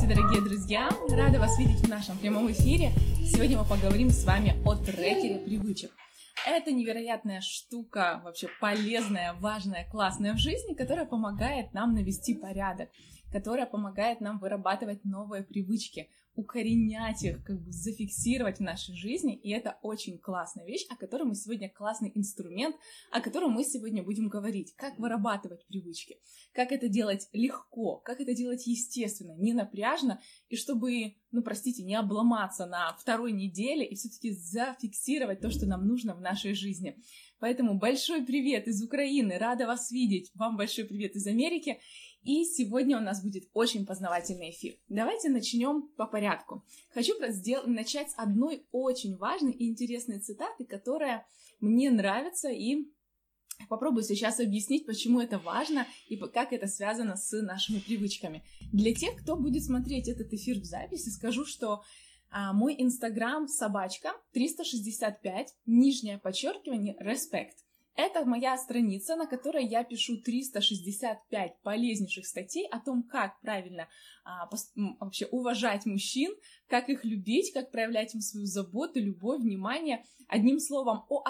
дорогие друзья! Рада вас видеть в нашем прямом эфире. Сегодня мы поговорим с вами о трекере привычек. Это невероятная штука, вообще полезная, важная, классная в жизни, которая помогает нам навести порядок, которая помогает нам вырабатывать новые привычки, укоренять их, зафиксировать в нашей жизни. И это очень классная вещь, о которой мы сегодня, классный инструмент, о котором мы сегодня будем говорить. Как вырабатывать привычки, как это делать легко, как это делать естественно, не напряжно, и чтобы, не обломаться на второй неделе и все-таки зафиксировать то, что нам нужно в нашей жизни. Поэтому большой привет из Украины, рада вас видеть, вам большой привет из Америки. И сегодня у нас будет очень познавательный эфир. Давайте начнем по порядку. Хочу начать с одной очень важной и интересной цитаты, которая мне нравится, и попробую сейчас объяснить, почему это важно и как это связано с нашими привычками. Для тех, кто будет смотреть этот эфир в записи, скажу, что мой инстаграм собачка 365, _respect. Это моя страница, на которой я пишу 365 полезнейших статей о том, как правильно вообще уважать мужчин, как их любить, как проявлять им свою заботу, любовь, внимание. Одним словом, о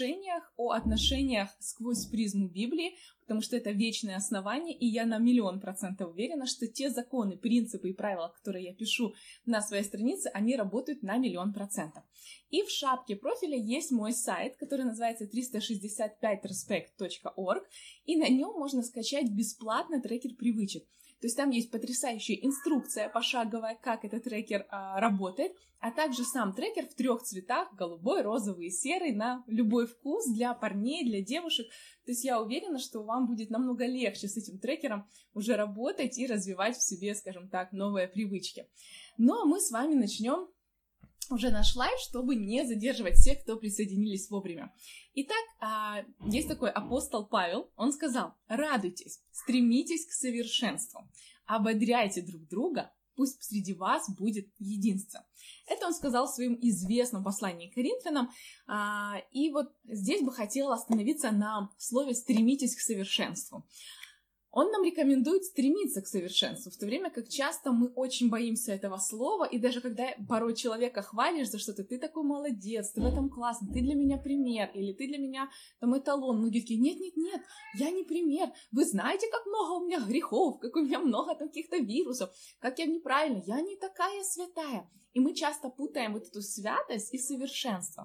отношениях сквозь призму Библии, потому что это вечное основание, и я на 1000000% уверена, что те законы, принципы и правила, которые я пишу на своей странице, они работают на 1000000%. И в шапке профиля есть мой сайт, который называется 365respect.org, и на нем можно скачать бесплатно трекер привычек. То есть там есть потрясающая инструкция пошаговая, как этот трекер работает, а также сам трекер в 3 цветах: голубой, розовый и серый, на любой вкус, для парней, для девушек. То есть я уверена, что вам будет намного легче с этим трекером уже работать и развивать в себе, скажем так, новые привычки. Ну а мы с вами начнем уже наш лайв, чтобы не задерживать всех, кто присоединились вовремя. Итак, есть такой апостол Павел, он сказал: радуйтесь, стремитесь к совершенству, ободряйте друг друга, пусть среди вас будет единство. Это он сказал в своем известном послании к Коринфянам, и вот здесь бы хотела остановиться на слове «стремитесь к совершенству». Он нам рекомендует стремиться к совершенству, в то время как часто мы очень боимся этого слова, и даже когда порой человека хвалишь за что-то: ты такой молодец, ты в этом классный, ты для меня пример, или ты для меня там эталон. Многие такие: нет, я не пример, вы знаете, как много у меня грехов, как у меня много каких-то вирусов, как я неправильно, я не такая святая. И мы часто путаем вот эту святость и совершенство.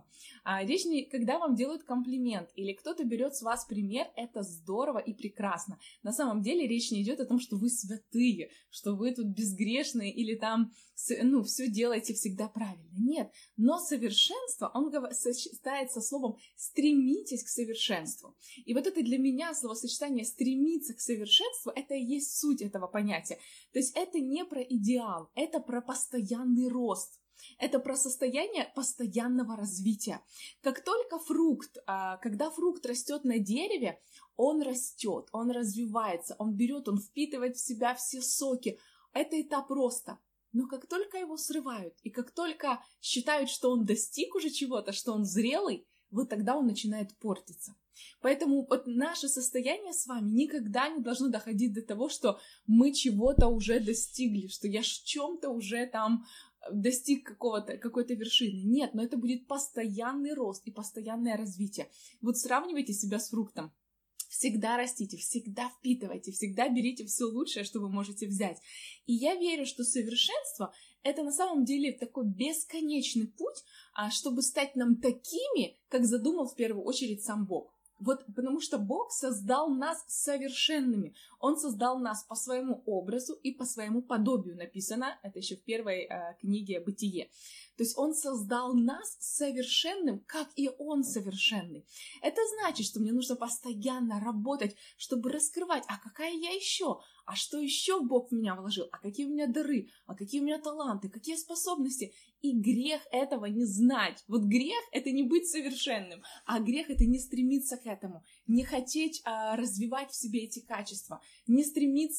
Когда вам делают комплимент или кто-то берет с вас пример, это здорово и прекрасно. На самом деле речь не идет о том, что вы святые, что вы тут безгрешные или там, все делаете всегда правильно. Нет, но совершенство, он сочетается со словом «стремитесь к совершенству». И вот это для меня словосочетание «стремиться к совершенству» — это и есть суть этого понятия. То есть это не про идеал, это про постоянный рост. Это про состояние постоянного развития. Как только когда фрукт растет на дереве, он растет, он развивается, он впитывает в себя все соки. Это этап роста. Но как только его срывают, и как только считают, что он достиг уже чего-то, что он зрелый, вот тогда он начинает портиться. Поэтому вот наше состояние с вами никогда не должно доходить до того, что мы чего-то уже достигли, что я в чем-то уже там достиг какой-то вершины. Нет, но это будет постоянный рост и постоянное развитие. Вот сравнивайте себя с фруктом. Всегда растите, всегда впитывайте, всегда берите все лучшее, что вы можете взять. И я верю, что совершенство — это на самом деле такой бесконечный путь, чтобы стать нам такими, как задумал в первую очередь сам Бог. Вот потому что Бог создал нас совершенными. Он создал нас по своему образу и по своему подобию. Написано, это еще в первой книге «Бытие». То есть Он создал нас совершенным, как и Он совершенный. Это значит, что мне нужно постоянно работать, чтобы раскрывать, а какая я еще? А что еще Бог в меня вложил? А какие у меня дары? А какие у меня таланты? Какие способности? И грех этого не знать. Вот грех — это не быть совершенным, а грех — это не стремиться к этому, не хотеть развивать в себе эти качества, не стремиться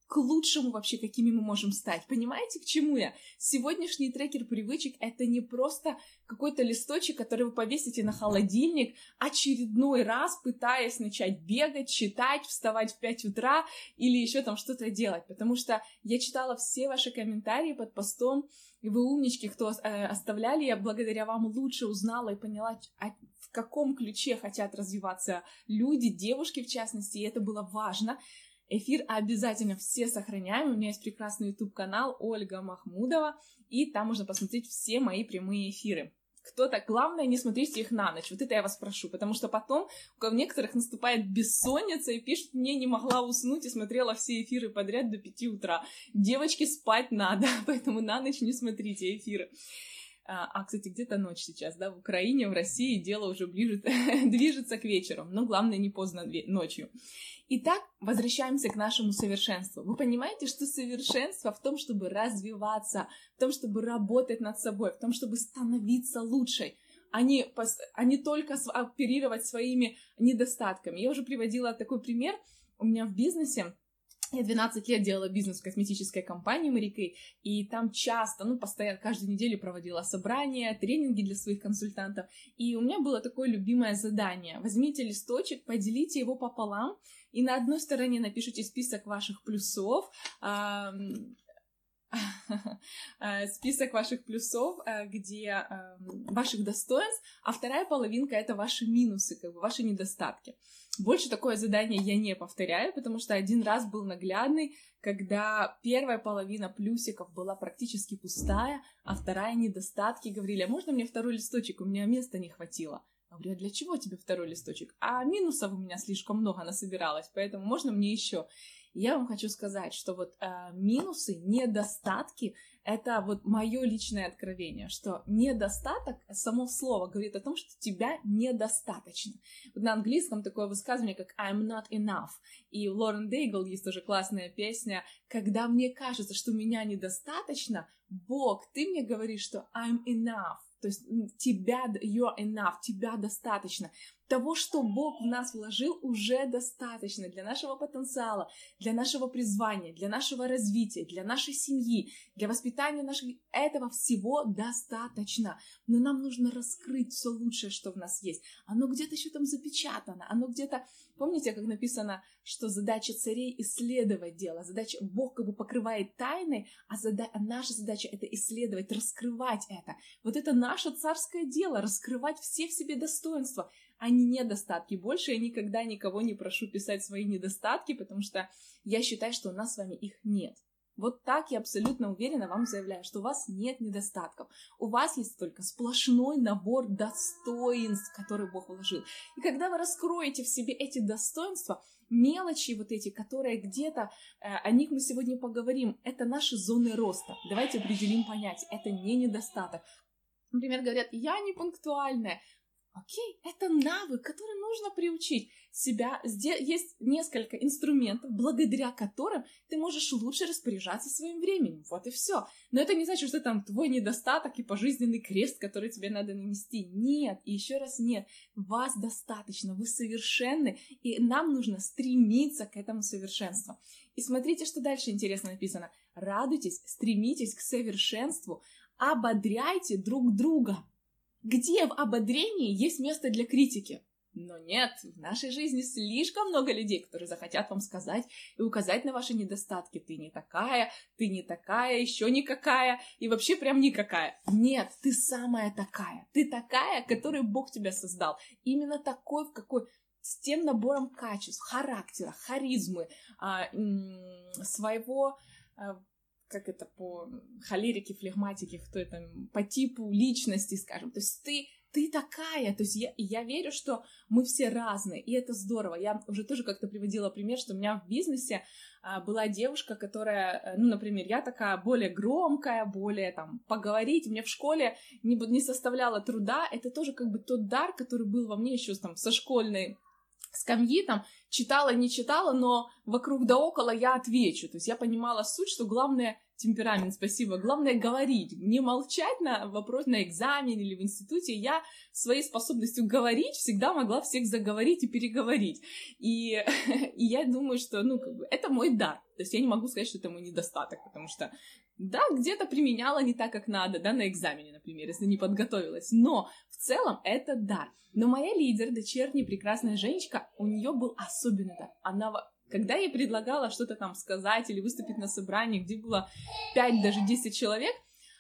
к лучшему вообще, какими мы можем стать. Понимаете, к чему я? Сегодняшний трекер привычек — это не просто какой-то листочек, который вы повесите на холодильник, очередной раз пытаясь начать бегать, читать, вставать в 5 утра или еще там что-то делать. Потому что я читала все ваши комментарии под постом, и вы умнички, кто оставляли, я благодаря вам лучше узнала и поняла, в каком ключе хотят развиваться люди, девушки в частности, и это было важно. Эфир обязательно все сохраняем. У меня есть прекрасный YouTube-канал Ольга Махмудова, и там можно посмотреть все мои прямые эфиры. Кто-то, главное, не смотрите их на ночь. Вот это я вас прошу, потому что потом у некоторых наступает бессонница и пишут: мне не могла уснуть и смотрела все эфиры подряд до 5 утра. Девочки, спать надо, поэтому на ночь не смотрите эфиры. Кстати, где-то ночь сейчас, да, в Украине, в России дело уже движется к вечеру, но главное, не поздно ночью. Итак, возвращаемся к нашему совершенству. Вы понимаете, что совершенство в том, чтобы развиваться, в том, чтобы работать над собой, в том, чтобы становиться лучшей, а не только оперировать своими недостатками. Я уже приводила такой пример. У меня в бизнесе я 12 лет делала бизнес в косметической компании Mary Kay, и там часто, постоянно, каждую неделю проводила собрания, тренинги для своих консультантов, и у меня было такое любимое задание. Возьмите листочек, поделите его пополам, и на одной стороне напишите список ваших плюсов, где ваших достоинств, а вторая половинка — это ваши минусы, ваши недостатки. Больше такое задание я не повторяю, потому что один раз был наглядный, когда первая половина плюсиков была практически пустая, а вторая — недостатки. Говорили: а можно мне второй листочек, у меня места не хватило. Я говорю: а для чего тебе второй листочек? А минусов у меня слишком много насобиралось, поэтому можно мне еще? Я вам хочу сказать, что минусы, недостатки — это мое личное откровение, что недостаток, само слово говорит о том, что тебя недостаточно. На английском такое высказывание, как I'm not enough. И у Лорен Дейгл есть тоже классная песня: когда мне кажется, что меня недостаточно, Бог, ты мне говоришь, что I'm enough. То есть you're enough, тебя достаточно. Того, что Бог в нас вложил, уже достаточно для нашего потенциала, для нашего призвания, для нашего развития, для нашей семьи, для воспитания наших... Этого всего достаточно. Но нам нужно раскрыть все лучшее, что в нас есть. Оно где-то еще там запечатано, оно где-то... Помните, как написано, что задача царей — исследовать дело. Бог покрывает тайны, а наша задача — это исследовать, раскрывать это. Это наше царское дело — раскрывать все в себе достоинства, а не недостатки. Больше я никогда никого не прошу писать свои недостатки, потому что я считаю, что у нас с вами их нет. Так я абсолютно уверенно вам заявляю, что у вас нет недостатков. У вас есть только сплошной набор достоинств, которые Бог вложил. И когда вы раскроете в себе эти достоинства, мелочи эти, которые где-то, о них мы сегодня поговорим, это наши зоны роста. Давайте определим понятие. Это не недостаток. Например, говорят: я не пунктуальная. Окей, это навык, который нужно приучить себя. Есть несколько инструментов, благодаря которым ты можешь лучше распоряжаться своим временем. И все. Но это не значит, что там твой недостаток и пожизненный крест, который тебе надо нанести. Нет, и еще раз нет. Вас достаточно, вы совершенны, и нам нужно стремиться к этому совершенству. И смотрите, что дальше интересно написано. Радуйтесь, стремитесь к совершенству, ободряйте друг друга. Где в ободрении есть место для критики? Но нет, в нашей жизни слишком много людей, которые захотят вам сказать и указать на ваши недостатки. Ты не такая, еще никакая и вообще прям никакая. Нет, ты самая такая. Ты такая, которой Бог тебя создал. Именно такой, с тем набором качеств, характера, харизмы, своего... как это по холерике, флегматике, кто это, по типу личности, скажем. То есть ты такая. То есть я верю, что мы все разные, и это здорово. Я уже тоже как-то приводила пример, что у меня в бизнесе была девушка, которая, например, я такая более громкая, более поговорить. Мне в школе не составляло труда. Это тоже тот дар, который был во мне еще со школьной скамьи, читала, не читала, но вокруг да около я отвечу. То есть я понимала суть, что главное темперамент, спасибо. Главное говорить, не молчать на вопрос на экзамене или в институте. Я своей способностью говорить всегда могла всех заговорить и переговорить. И я думаю, что, это мой дар. То есть я не могу сказать, что это мой недостаток, потому что, да, где-то применяла не так, как надо, да, на экзамене, например, если не подготовилась. Но в целом это дар. Но моя лидер, дочерняя прекрасная Женечка, у нее был особенный дар. Когда я предлагала что-то там сказать или выступить на собрании, где было 5, даже 10 человек,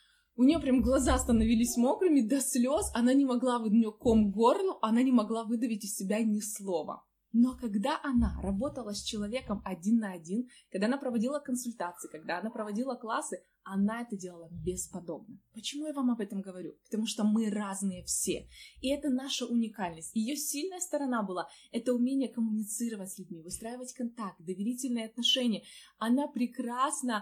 у нее прям глаза становились мокрыми до слез, у нее ком к горлу, она не могла выдавить из себя ни слова. Но когда она работала с человеком 1 на 1, когда она проводила консультации, когда она проводила классы, она это делала бесподобно. Почему я вам об этом говорю? Потому что мы разные все. И это наша уникальность. Ее сильная сторона была — это умение коммуницировать с людьми, выстраивать контакт, доверительные отношения. Она прекрасно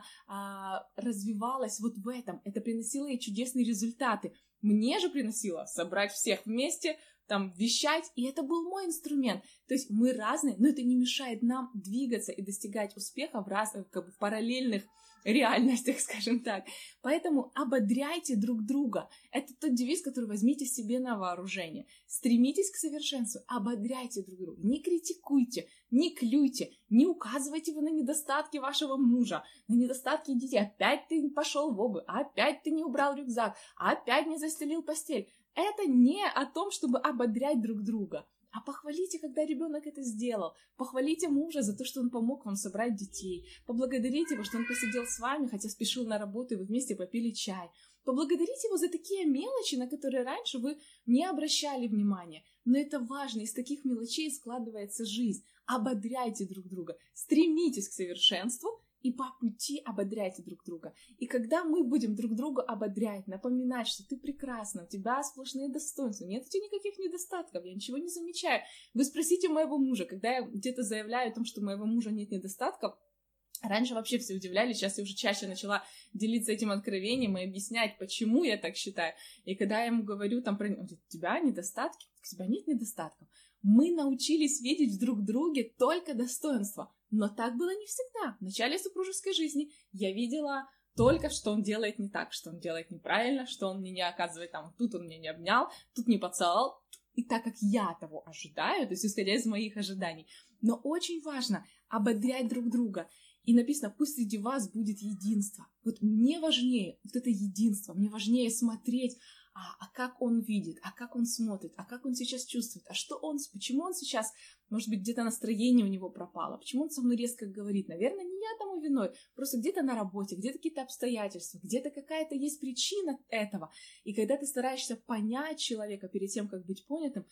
развивалась вот в этом. Это приносило ей чудесные результаты. Мне же приносило собрать всех вместе, вещать, и это был мой инструмент. То есть мы разные, но это не мешает нам двигаться и достигать успеха в параллельных реальностях, скажем так. Поэтому ободряйте друг друга. Это тот девиз, который возьмите себе на вооружение. Стремитесь к совершенству, ободряйте друг друга. Не критикуйте, не клюйте, не указывайте вы на недостатки вашего мужа, на недостатки детей. Опять ты пошел в обувь, опять ты не убрал рюкзак, опять не застелил постель. Это не о том, чтобы ободрять друг друга, а похвалите, когда ребенок это сделал. Похвалите мужа за то, что он помог вам собрать детей. Поблагодарите его, что он посидел с вами, хотя спешил на работу, и вы вместе попили чай. Поблагодарите его за такие мелочи, на которые раньше вы не обращали внимания. Но это важно, из таких мелочей складывается жизнь. Ободряйте друг друга, стремитесь к совершенству, и по пути ободряйте друг друга. И когда мы будем друг друга ободрять, напоминать, что ты прекрасна, у тебя сплошные достоинства, нет у тебя никаких недостатков, я ничего не замечаю. Вы спросите моего мужа, когда я где-то заявляю о том, что у моего мужа нет недостатков, раньше вообще все удивлялись, сейчас я уже чаще начала делиться этим откровением и объяснять, почему я так считаю. И когда я ему говорю, у тебя недостатки, у тебя нет недостатков. Мы научились видеть в друг друге только достоинства. Но так было не всегда. В начале супружеской жизни я видела только, что он делает не так, что он делает неправильно, что он мне не оказывает тут он меня не обнял, тут не поцеловал, и так как я того ожидаю, то есть исходя из моих ожиданий. Но очень важно ободрять друг друга. И написано, пусть среди вас будет единство. Вот мне важнее вот это единство, мне важнее смотреть, как он видит, как он смотрит, как он сейчас чувствует, почему он сейчас, может быть, где-то настроение у него пропало, почему он со мной резко говорит. Наверное, не я тому виной, просто где-то на работе, где-то какие-то обстоятельства, где-то какая-то есть причина этого. И когда ты стараешься понять человека перед тем, как быть понятым,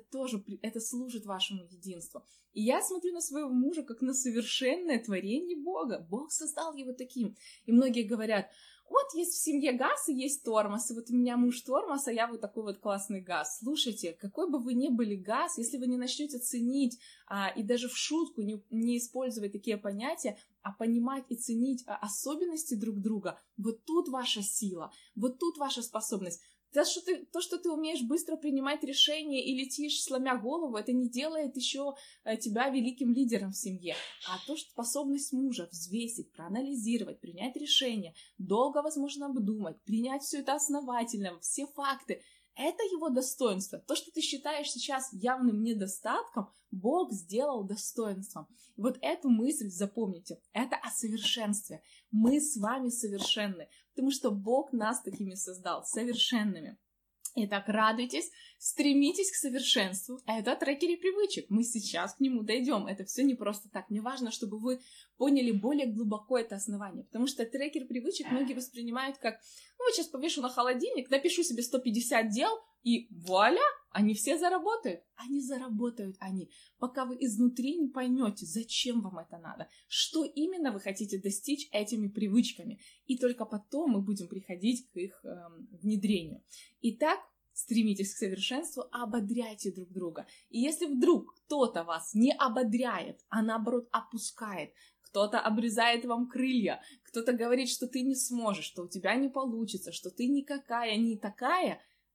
это служит вашему единству. И я смотрю на своего мужа как на совершенное творение Бога. Бог создал его таким. И многие говорят, вот есть в семье газ и есть тормоз, и вот у меня муж тормоз, а я вот такой вот классный газ. Слушайте, какой бы вы ни были газ, если вы не начнете ценить и даже в шутку не использовать такие понятия, а понимать и ценить особенности друг друга, вот тут ваша сила, вот тут ваша способность. То, что ты умеешь быстро принимать решения и летишь, сломя голову, это не делает еще тебя великим лидером в семье. А то, что способность мужа взвесить, проанализировать, принять решение, долго, возможно, обдумать, принять все это основательно, все факты, это его достоинство. То, что ты считаешь сейчас явным недостатком, Бог сделал достоинством. И вот эту мысль запомните. Это о совершенстве. Мы с вами совершенны, потому что Бог нас такими создал, совершенными. Итак, радуйтесь, стремитесь к совершенству. Это трекеры привычек. Мы сейчас к нему дойдем. Это все не просто так. Мне важно, чтобы вы поняли более глубоко это основание. Потому что трекер привычек многие воспринимают как, вот сейчас повешу на холодильник, напишу себе 150 дел, и вуаля, они все заработают. Они заработают, пока вы изнутри не поймете, зачем вам это надо, что именно вы хотите достичь этими привычками. И только потом мы будем приходить к их внедрению. Итак, стремитесь к совершенству, ободряйте друг друга. И если вдруг кто-то вас не ободряет, а наоборот опускает, кто-то обрезает вам крылья, кто-то говорит, что ты не сможешь, что у тебя не получится, что ты никакая, не такая,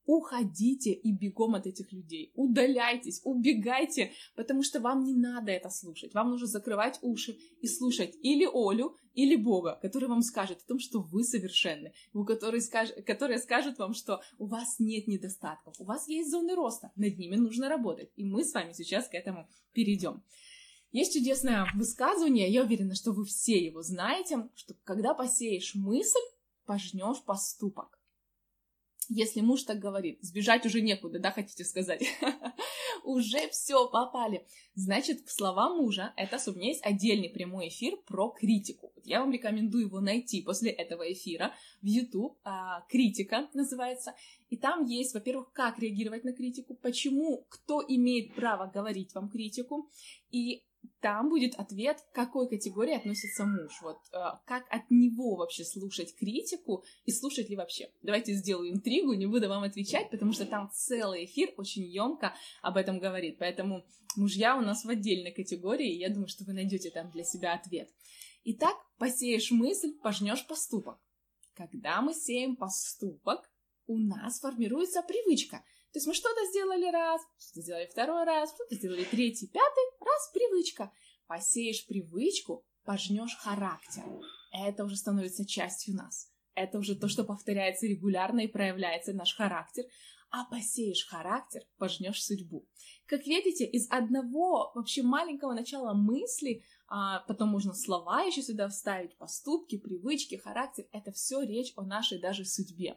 уходите и бегом от этих людей, удаляйтесь, убегайте, потому что вам не надо это слушать. Вам нужно закрывать уши и слушать или Олю, или Бога, который вам скажет о том, что вы совершенны, который скажет вам, что у вас нет недостатков, у вас есть зоны роста, над ними нужно работать. И мы с вами сейчас к этому перейдем. Есть чудесное высказывание, я уверена, что вы все его знаете, что когда посеешь мысль, пожнешь поступок. Если муж так говорит, сбежать уже некуда, да, хотите сказать? Уже все, попали. Значит, слова мужа, это у меня есть отдельный прямой эфир про критику. Я вам рекомендую его найти после этого эфира в YouTube. Критика называется. И там есть, во-первых, как реагировать на критику, почему, кто имеет право говорить вам критику, и там будет ответ, к какой категории относится муж. Вот как от него вообще слушать критику и слушать ли вообще. Давайте сделаю интригу, не буду вам отвечать, потому что там целый эфир очень емко об этом говорит. Поэтому мужья у нас в отдельной категории, и я думаю, что вы найдете там для себя ответ. Итак, посеешь мысль, пожнешь поступок. Когда мы сеем поступок, у нас формируется привычка. То есть мы что-то сделали раз, что-то сделали второй раз, что-то сделали третий, пятый, раз, привычка. Посеешь привычку, пожнешь характер. Это уже становится частью нас. Это уже то, что повторяется регулярно и проявляется наш характер. А посеешь характер, пожнешь судьбу. Как видите, из одного вообще маленького начала мысли, потом можно слова еще сюда вставить, поступки, привычки, характер. Это все речь о нашей даже судьбе.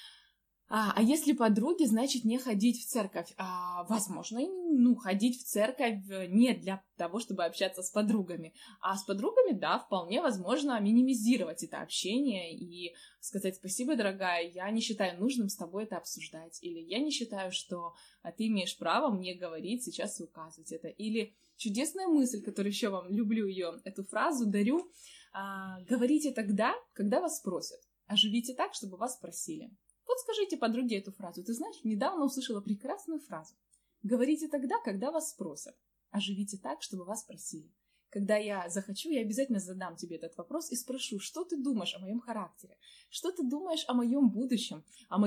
А если подруги, значит, не ходить в церковь. Возможно, ходить в церковь не для того, чтобы общаться с подругами. А с подругами, да, вполне возможно минимизировать это общение и сказать: спасибо, дорогая, я не считаю нужным с тобой это обсуждать. Или я не считаю, что ты имеешь право мне говорить сейчас и указывать это. Или чудесная мысль, которую еще вам люблю эту фразу дарю. Говорите тогда, когда вас спросят. А живите так, чтобы вас спросили. Вот скажите подруге эту фразу. Ты знаешь, недавно услышала прекрасную фразу. Говорите тогда, когда вас спросят, а живите так, чтобы вас спросили. Когда я захочу, я обязательно задам тебе этот вопрос и спрошу, что ты думаешь о моем характере, что ты думаешь о моем будущем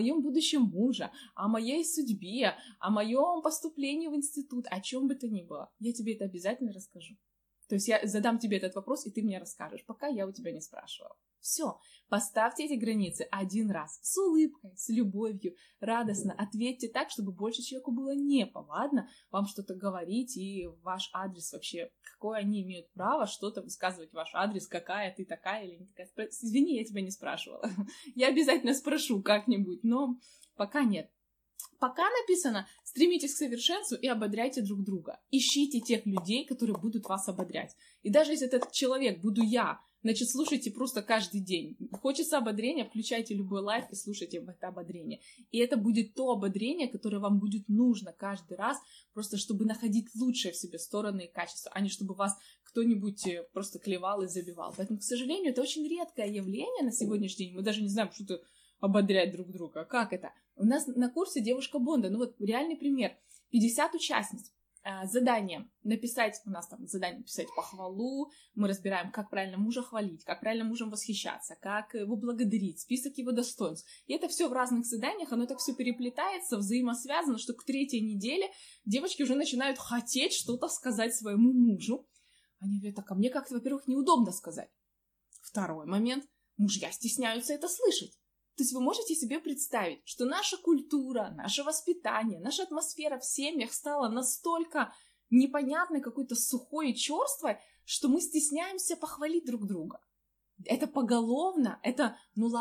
мужа, о моей судьбе, о моем поступлении в институт, о чем бы то ни было. Я тебе это обязательно расскажу. То есть я задам тебе этот вопрос, и ты мне расскажешь, пока я у тебя не спрашивала. Все, поставьте эти границы один раз, с улыбкой, с любовью, радостно. Ответьте так, чтобы больше человеку было неповадно вам что-то говорить и ваш адрес вообще, какое они имеют право что-то высказывать ваш адрес, какая ты такая или не такая. Извини, я тебя не спрашивала. Я обязательно спрошу как-нибудь, но пока нет. Пока написано: стремитесь к совершенству и ободряйте друг друга. Ищите тех людей, которые будут вас ободрять. И даже если этот человек буду я, значит, слушайте просто каждый день. Хочется ободрения, включайте любой лайв и слушайте это ободрение. И это будет то ободрение, которое вам будет нужно каждый раз, просто чтобы находить лучшие в себе стороны и качества, а не чтобы вас кто-нибудь просто клевал и забивал. Поэтому, к сожалению, это очень редкое явление на сегодняшний день. Мы даже не знаем, что-то ободрять друг друга. Как это? У нас на курсе девушка Бонда, реальный пример. 50 участниц. Задание написать, у нас там задание написать похвалу, мы разбираем, как правильно мужа хвалить, как правильно мужем восхищаться, как его благодарить, список его достоинств. И это все в разных заданиях, оно так все переплетается, взаимосвязано, что к 3-й неделе девочки уже начинают хотеть что-то сказать своему мужу. Они говорят: так, а мне как-то, во-первых, неудобно сказать. Второй момент, мужья стесняются это слышать. То есть вы можете себе представить, что наша культура, наше воспитание, наша атмосфера в семьях стала настолько непонятной, какой-то сухой и черствой, что мы стесняемся похвалить друг друга. Это поголовно, это,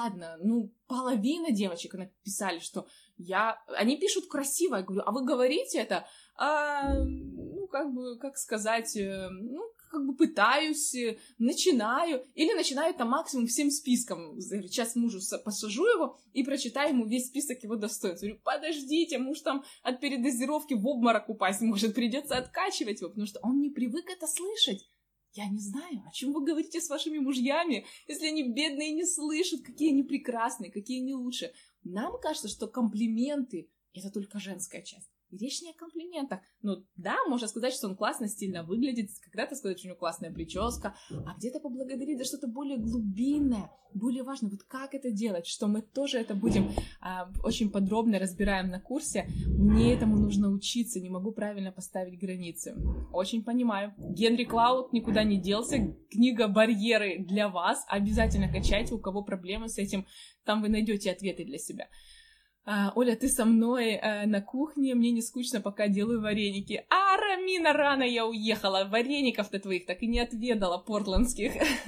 половина девочек написали, что они пишут красиво, я говорю: а вы говорите это? Пытаюсь, начинаю, или начинаю там максимум всем списком. Сейчас мужу посажу его и прочитаю ему весь список его достоинств. Говорю: подождите, муж там от передозировки в обморок упасть может, придется откачивать его, потому что он не привык это слышать. Я не знаю, о чем вы говорите с вашими мужьями, если они бедные и не слышат, какие они прекрасные, какие они лучшие. Нам кажется, что комплименты — это только женская часть. И речь не о комплиментах. Ну да, можно сказать, что он классно, стильно выглядит, когда-то сказать, что у него классная прическа, а где-то поблагодарить за что-то более глубинное, более важное. Вот как это делать, что мы тоже это будем очень подробно разбираем на курсе. Мне этому нужно учиться, не могу правильно поставить границы. Очень понимаю. Генри Клауд никуда не делся. Книга «Барьеры» для вас. Обязательно качайте, у кого проблемы с этим, там вы найдете ответы для себя. Оля, ты со мной на кухне, мне не скучно, пока делаю вареники. Рамина, рано я уехала, вареников-то твоих так и не отведала, портландских.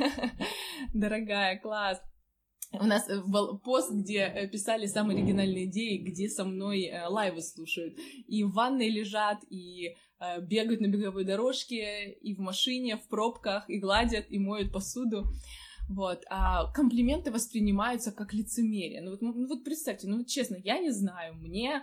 Дорогая, класс. У нас был пост, где писали самые оригинальные идеи, где со мной лайвы слушают. И в ванной лежат, и бегают на беговой дорожке, и в машине, в пробках, и гладят, и моют посуду. Вот, а комплименты воспринимаются как лицемерие. Ну вот представьте, ну вот честно, я не знаю, мне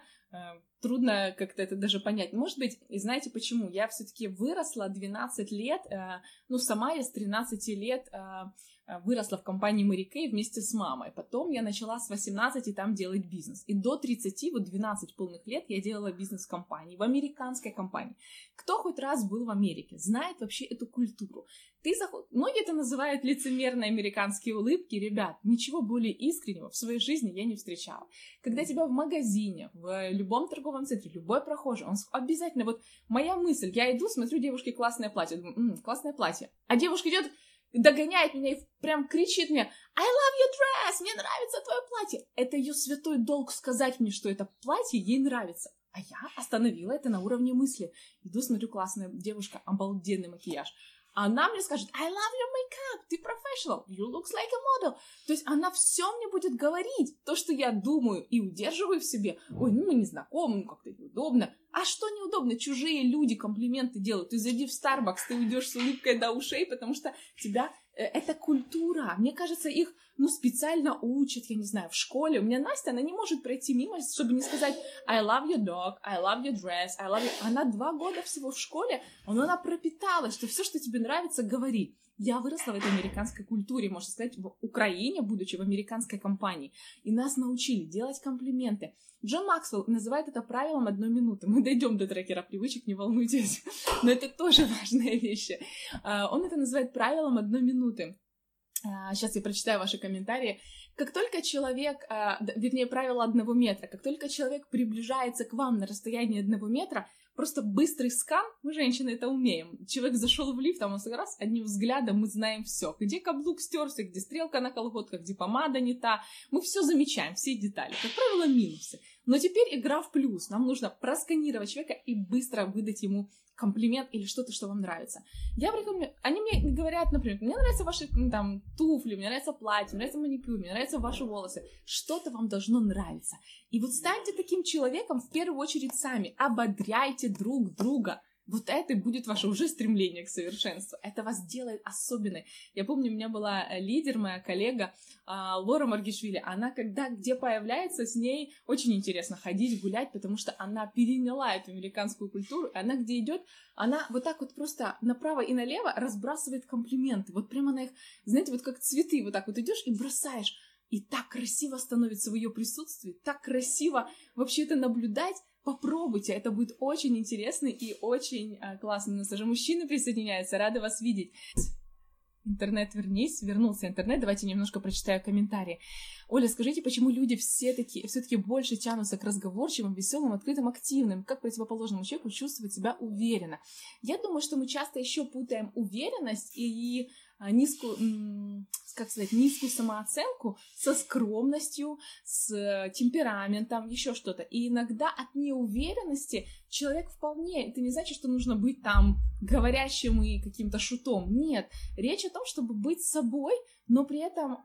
трудно как-то это даже понять. Может быть, и знаете почему? Я все-таки выросла 12 лет, сама я с 13 лет выросла в компании Mary Kay вместе с мамой. Потом я начала с 18 там делать бизнес. И до 30, вот 12 полных лет я делала бизнес в компании, в американской компании. Кто хоть раз был в Америке, знает вообще эту культуру. Многие это называют лицемерные американские улыбки. Ребят, ничего более искреннего в своей жизни я не встречала. Когда тебя в магазине, в любом торговом центре, любой прохожий, он обязательно, вот моя мысль, я иду, смотрю, девушке классное платье, думаю, классное платье. А девушка идет, догоняет меня и прям кричит мне: I love your dress, мне нравится твое платье. Это ее святой долг сказать мне, что это платье ей нравится. А я остановила это на уровне мысли. Иду, смотрю, классная девушка, обалденный макияж. Она мне скажет: I love your makeup, ты professional, you look like a model. То есть она все мне будет говорить, то, что я думаю и удерживаю в себе. Ой, мы не знакомы, как-то неудобно. А что неудобно? Чужие люди комплименты делают. Ты зайди в Starbucks, ты уйдешь с улыбкой до ушей, потому что тебя... Это культура. Мне кажется, их специально учат, я не знаю, в школе. У меня Настя, она не может пройти мимо, чтобы не сказать I love your dog, I love your dress, I love you. Она 2 года всего в школе, но она пропиталась, что все, что тебе нравится, говори. Я выросла в этой американской культуре, можно сказать, в Украине, будучи в американской компании. И нас научили делать комплименты. Джон Максвелл называет это правилом 1 минуты. Мы дойдем до трекера привычек, не волнуйтесь. Но это тоже важные вещи. Он это называет правилом 1 минуты. Сейчас я прочитаю ваши комментарии. Как только человек, правило 1 метра, как только человек приближается к вам на расстоянии 1 метра, просто быстрый скан, мы, женщины, это умеем. Человек зашел в лифт, там раз, одним взглядом мы знаем все. Где каблук стерся, где стрелка на колготках, где помада не та. Мы все замечаем, все детали. Как правило, минусы. Но теперь игра в плюс. Нам нужно просканировать человека и быстро выдать ему комплимент или что-то, что вам нравится. Я рекомендую. Они мне говорят, например: мне нравятся ваши туфли, мне нравится платье, мне нравится маникюр, мне нравятся ваши волосы. Что-то вам должно нравиться. И вот станьте таким человеком в первую очередь сами. Ободряйте друг друга. Вот это и будет ваше уже стремление к совершенству. Это вас делает особенной. Я помню, у меня была лидер, моя коллега Лора Маргишвили. Она где появляется, с ней очень интересно ходить, гулять, потому что она переняла эту американскую культуру. И она где идет, она вот так вот просто направо и налево разбрасывает комплименты. Вот прямо она их, знаете, вот как цветы, вот так вот идешь и бросаешь. И так красиво становится в ее присутствии, так красиво вообще это наблюдать. Попробуйте, это будет очень интересно и очень классно. У нас даже мужчины присоединяются, рада вас видеть. Интернет, вернулся интернет. Давайте немножко прочитаю комментарии. Оля, скажите, почему люди все-таки больше тянутся к разговорчивым, веселым, открытым, активным? Как противоположному человеку чувствовать себя уверенно? Я думаю, что мы часто еще путаем уверенность и низкую самооценку со скромностью, с темпераментом, еще что-то. И иногда от неуверенности человек вполне... Это не значит, что нужно быть там говорящим и каким-то шутом. Нет. Речь о том, чтобы быть собой, но при этом...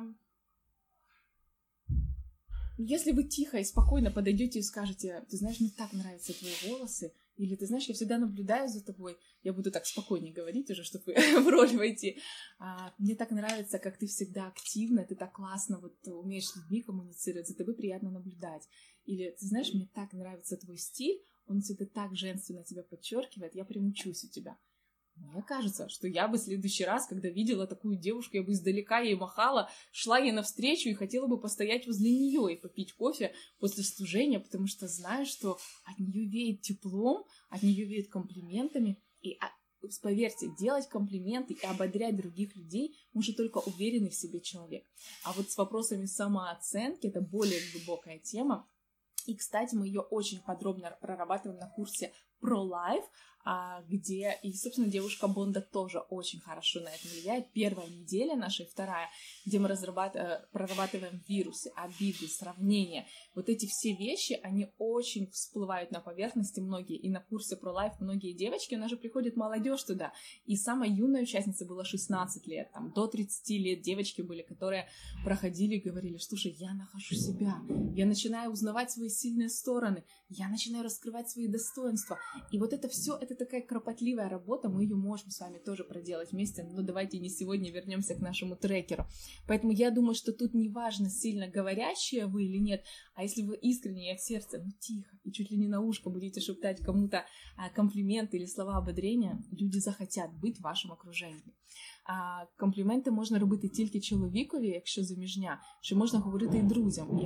Если вы тихо и спокойно подойдете и скажете: ты знаешь, мне так нравятся твои волосы, или ты знаешь, я всегда наблюдаю за тобой, я буду так спокойнее говорить уже, чтобы в роль войти. Мне так нравится, как ты всегда активна, ты так классно умеешь с людьми коммуницировать, за тобой приятно наблюдать. Или ты знаешь, мне так нравится твой стиль, он всегда так женственно тебя подчеркивает, я прям учусь у тебя. Мне кажется, что я бы в следующий раз, когда видела такую девушку, я бы издалека ей махала, шла ей навстречу и хотела бы постоять возле нее и попить кофе после служения, потому что знаю, что от нее веет теплом, от нее веет комплиментами. И поверьте, делать комплименты и ободрять других людей может только уверенный в себе человек. А вот с вопросами самооценки это более глубокая тема. И, кстати, мы ее очень подробно прорабатываем на курсе ProLife, где, и, собственно, девушка Бонда тоже очень хорошо на это влияет. Первая неделя наша и вторая, где мы прорабатываем вирусы, обиды, сравнения. Вот эти все вещи, они очень всплывают на поверхности многие. И на курсе ProLife многие девочки, у нас же приходит молодежь туда. И самая юная участница была 16 лет, там, до 30 лет девочки были, которые проходили и говорили: слушай, я нахожу себя, я начинаю узнавать свои сильные стороны, я начинаю раскрывать свои достоинства. И вот это все, это такая кропотливая работа, мы ее можем с вами тоже проделать вместе, но давайте не сегодня, вернемся к нашему трекеру. Поэтому я думаю, что тут не важно, сильно говорящие вы или нет, а если вы искренне и от сердца, тихо, и чуть ли не на ушко будете шептать кому-то комплименты или слова ободрения, люди захотят быть в вашому окруженні. Компліменти можна робити тільки чоловікові, якщо заміжня, що можна говорити і друзям.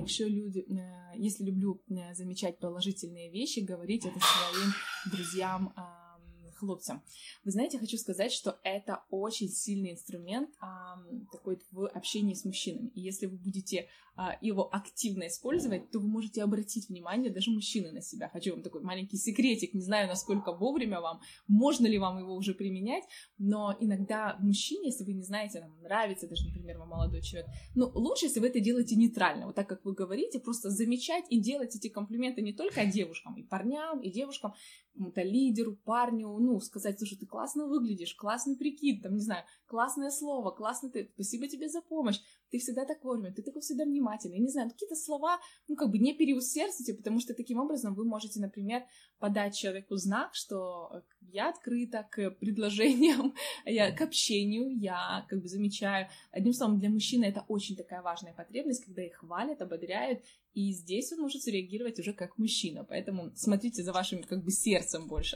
Если люблю замечать положительные вещи, говорить это своим друзьям, хлопцам. Вы знаете, хочу сказать, что это очень сильный инструмент такой в общении с мужчинами. И если вы будете его активно использовать, то вы можете обратить внимание даже мужчины на себя. Хочу вам такой маленький секретик, не знаю, насколько вовремя вам, можно ли вам его уже применять, но иногда мужчине, если вы не знаете, нам нравится даже, например, вам молодой человек, лучше, если вы это делаете нейтрально, вот так, как вы говорите, просто замечать и делать эти комплименты не только девушкам, и парням, и девушкам, какому-то лидеру, парню, сказать: слушай, ты классно выглядишь, классный прикид, там, не знаю, классное слово, классно ты, спасибо тебе за помощь, ты всегда так вовремя, ты такой всегда внимательный, не знаю, какие-то слова, не переусердствуйте, потому что таким образом вы можете, например, подать человеку знак, что я открыта к предложениям, к общению, я замечаю. Одним словом, для мужчины это очень такая важная потребность, когда их хвалят, ободряют, и здесь он может среагировать уже как мужчина, поэтому смотрите за вашим сердцем больше.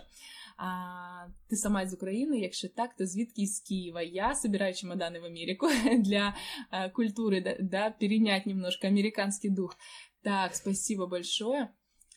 Ти сама з України? Якщо так, то звідки з Києва? Я собираю чемоданы в Америку для культуры, да, перенять немножко американский дух. Так, спасибо большое.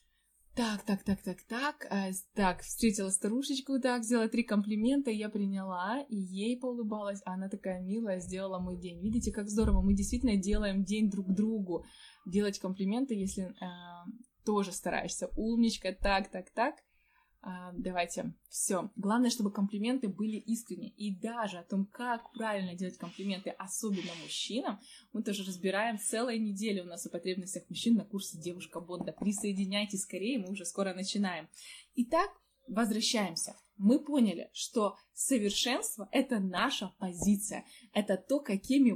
Так, встретила старушечку, так, сделала 3 комплимента, я приняла, и ей поулыбалась, а она такая милая, сделала мой день. Видите, как здорово, мы действительно делаем день друг другу. Делать комплименты, если тоже стараешься. Умничка, так. Давайте, все. Главное, чтобы комплименты были искренни. И даже о том, как правильно делать комплименты, особенно мужчинам, мы тоже разбираем целая неделя у нас о потребностях мужчин на курсе «Девушка Бонда». Присоединяйтесь скорее, мы уже скоро начинаем. Итак, возвращаемся. Мы поняли, что совершенство — это наша позиция. Это то, какими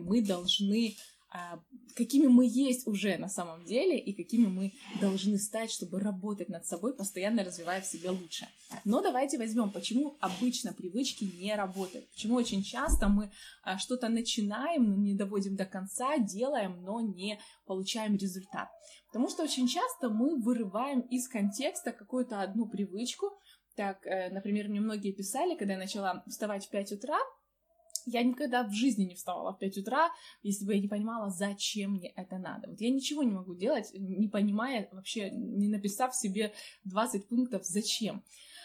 мы есть уже на самом деле и какими мы должны стать, чтобы работать над собой, постоянно развивая в себе лучше. Но давайте возьмем, почему обычно привычки не работают. Почему очень часто мы что-то начинаем, но не доводим до конца, делаем, но не получаем результат. Потому что очень часто мы вырываем из контекста какую-то одну привычку. Так, например, мне многие писали, когда я начала вставать в 5 утра, я никогда в жизни не вставала в 5 утра, если бы я не понимала, зачем мне это надо. Вот я ничего не могу делать, не понимая, вообще не написав себе 20 пунктов «зачем?».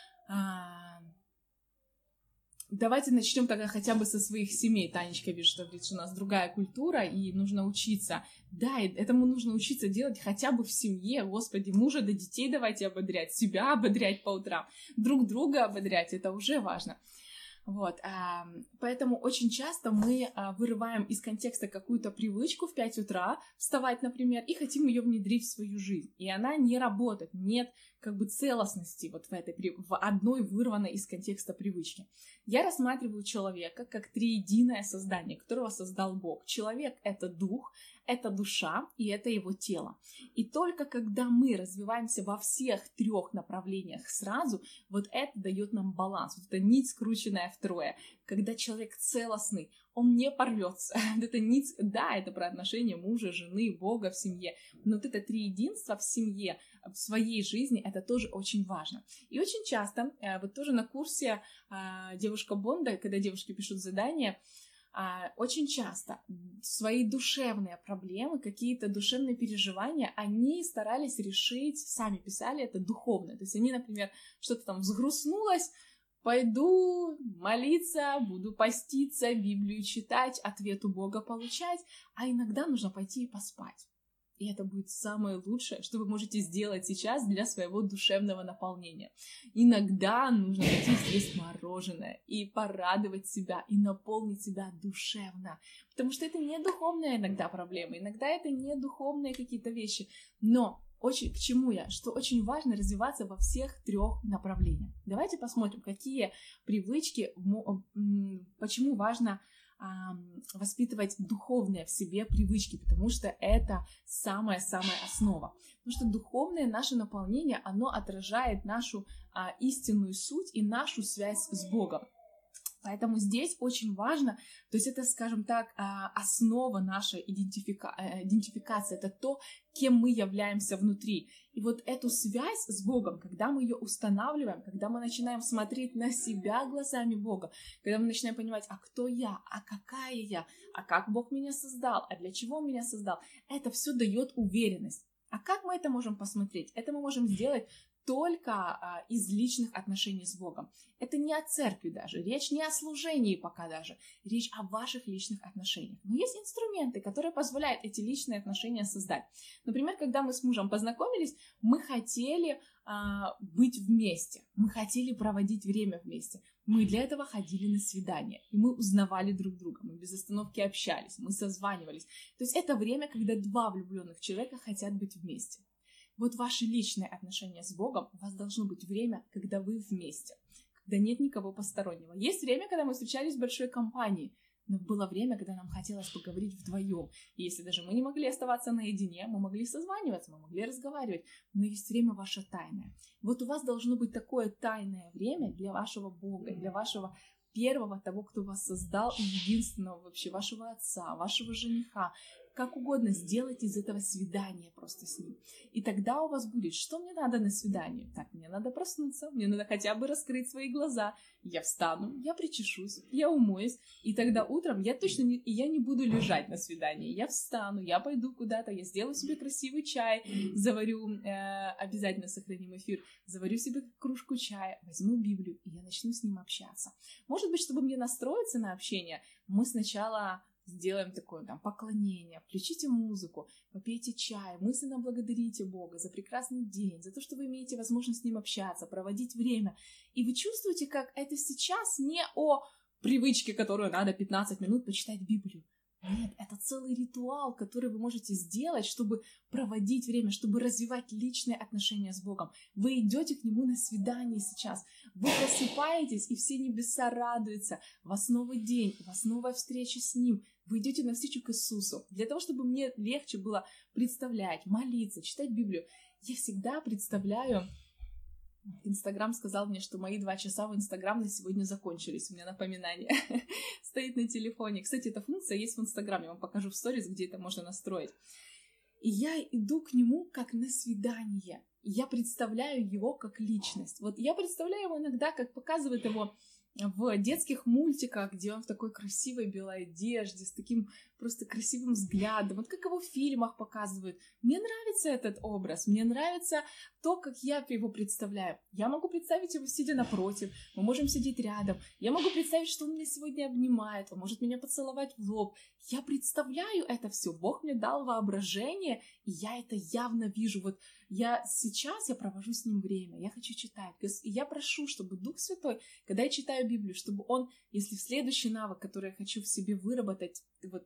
Давайте начнем тогда хотя бы со своих семей. Танечка, вижу, что говорит, что у нас другая культура, и нужно учиться. Да, этому нужно учиться делать хотя бы в семье. Господи, мужа да детей давайте ободрять, себя ободрять по утрам, друг друга ободрять, это уже важно. Вот, поэтому очень часто мы вырываем из контекста какую-то привычку в 5 утра вставать, например, и хотим ее внедрить в свою жизнь. И она не работает, нет целостности вот в одной вырванной из контекста привычки. Я рассматриваю человека как триединое создание, которого создал Бог. Человек — это дух, это душа и это его тело. И только когда мы развиваемся во всех 3 направлениях сразу, вот это дает нам баланс, вот эта нить, скрученная втрое. Когда человек целостный, он не порвется. Это нить, да, это про отношения мужа, жены, Бога в семье, но вот это триединство в семье, в своей жизни, это тоже очень важно. И очень часто, вот тоже на курсе «Девушка Бонда», когда девушки пишут задания, очень часто свои душевные проблемы, какие-то душевные переживания, они старались решить, сами писали это духовно. То есть они, например, что-то там взгрустнулось, пойду молиться, буду поститься, Библию читать, ответ у Бога получать, а иногда нужно пойти и поспать. И это будет самое лучшее, что вы можете сделать сейчас для своего душевного наполнения. Иногда нужно пойти съесть мороженое и порадовать себя, и наполнить себя душевно. Потому что это не духовная иногда проблема, иногда это не духовные какие-то вещи. Но к чему я? Что очень важно развиваться во всех 3 направлениях. Давайте посмотрим, какие привычки, почему важно воспитывать духовные в себе привычки, потому что это самая-самая основа. Потому что духовное наше наполнение, оно отражает нашу истинную суть и нашу связь с Богом. Поэтому здесь очень важно, то есть это, скажем так, основа нашей идентификации, это то, кем мы являемся внутри. И вот эту связь с Богом, когда мы ее устанавливаем, когда мы начинаем смотреть на себя глазами Бога, когда мы начинаем понимать, а кто я, а какая я, а как Бог меня создал, а для чего Он меня создал, это все дает уверенность. А как мы это можем посмотреть? Это мы можем сделать только из личных отношений с Богом. Это не о церкви даже, речь не о служении пока даже, речь о ваших личных отношениях. Но есть инструменты, которые позволяют эти личные отношения создать. Например, когда мы с мужем познакомились, мы хотели быть вместе, мы хотели проводить время вместе. Мы для этого ходили на свидания, и мы узнавали друг друга, мы без остановки общались, мы созванивались. То есть это время, когда 2 влюбленных человека хотят быть вместе. Вот ваши личные отношения с Богом, у вас должно быть время, когда вы вместе, когда нет никого постороннего. Есть время, когда мы встречались в большой компании, но было время, когда нам хотелось поговорить вдвоем. И если даже мы не могли оставаться наедине, мы могли созваниваться, мы могли разговаривать, но есть время ваше тайное. Вот у вас должно быть такое тайное время для вашего Бога, для вашего первого, того, кто вас создал, и единственного вообще, вашего отца, вашего жениха. Как угодно, сделать из этого свидание просто с ним. И тогда у вас будет, что мне надо на свидание? Так, мне надо проснуться, мне надо хотя бы раскрыть свои глаза. Я встану, я причешусь, я умоюсь, и тогда утром я точно не буду лежать на свидании. Я встану, я пойду куда-то, я сделаю себе красивый чай, заварю, обязательно сохраним эфир, заварю себе кружку чая, возьму Библию, и я начну с ним общаться. Может быть, чтобы мне настроиться на общение, мы сначала сделаем такое поклонение, включите музыку, попейте чай, мысленно благодарите Бога за прекрасный день, за то, что вы имеете возможность с Ним общаться, проводить время. И вы чувствуете, как это сейчас не о привычке, которую надо 15 минут почитать Библию. Нет, это целый ритуал, который вы можете сделать, чтобы проводить время, чтобы развивать личные отношения с Богом. Вы идете к Нему на свидание сейчас, вы просыпаетесь, и все небеса радуются. У вас новый день, у вас новая встреча с Ним. Вы идете навстречу к Иисусу. Для того, чтобы мне легче было представлять, молиться, читать Библию, я всегда представляю... Инстаграм сказал мне, что мои 2 часа в Инстаграм на сегодня закончились. У меня напоминание стоит на телефоне. Кстати, эта функция есть в Инстаграме. Я вам покажу в сторис, где это можно настроить. И я иду к нему как на свидание. Я представляю его как личность. Вот я представляю его иногда, как показывает его в детских мультиках, где он в такой красивой белой одежде, с таким просто красивым взглядом, вот как его в фильмах показывают. Мне нравится этот образ, мне нравится то, как я его представляю. Я могу представить его сидя напротив, мы можем сидеть рядом, я могу представить, что он меня сегодня обнимает, он может меня поцеловать в лоб. Я представляю это все, Бог мне дал воображение, и я это явно вижу. Вот сейчас я провожу с ним время, я хочу читать. И я прошу, чтобы Дух Святой, когда я читаю Библию, чтобы он, если в следующий навык, который я хочу в себе выработать, вот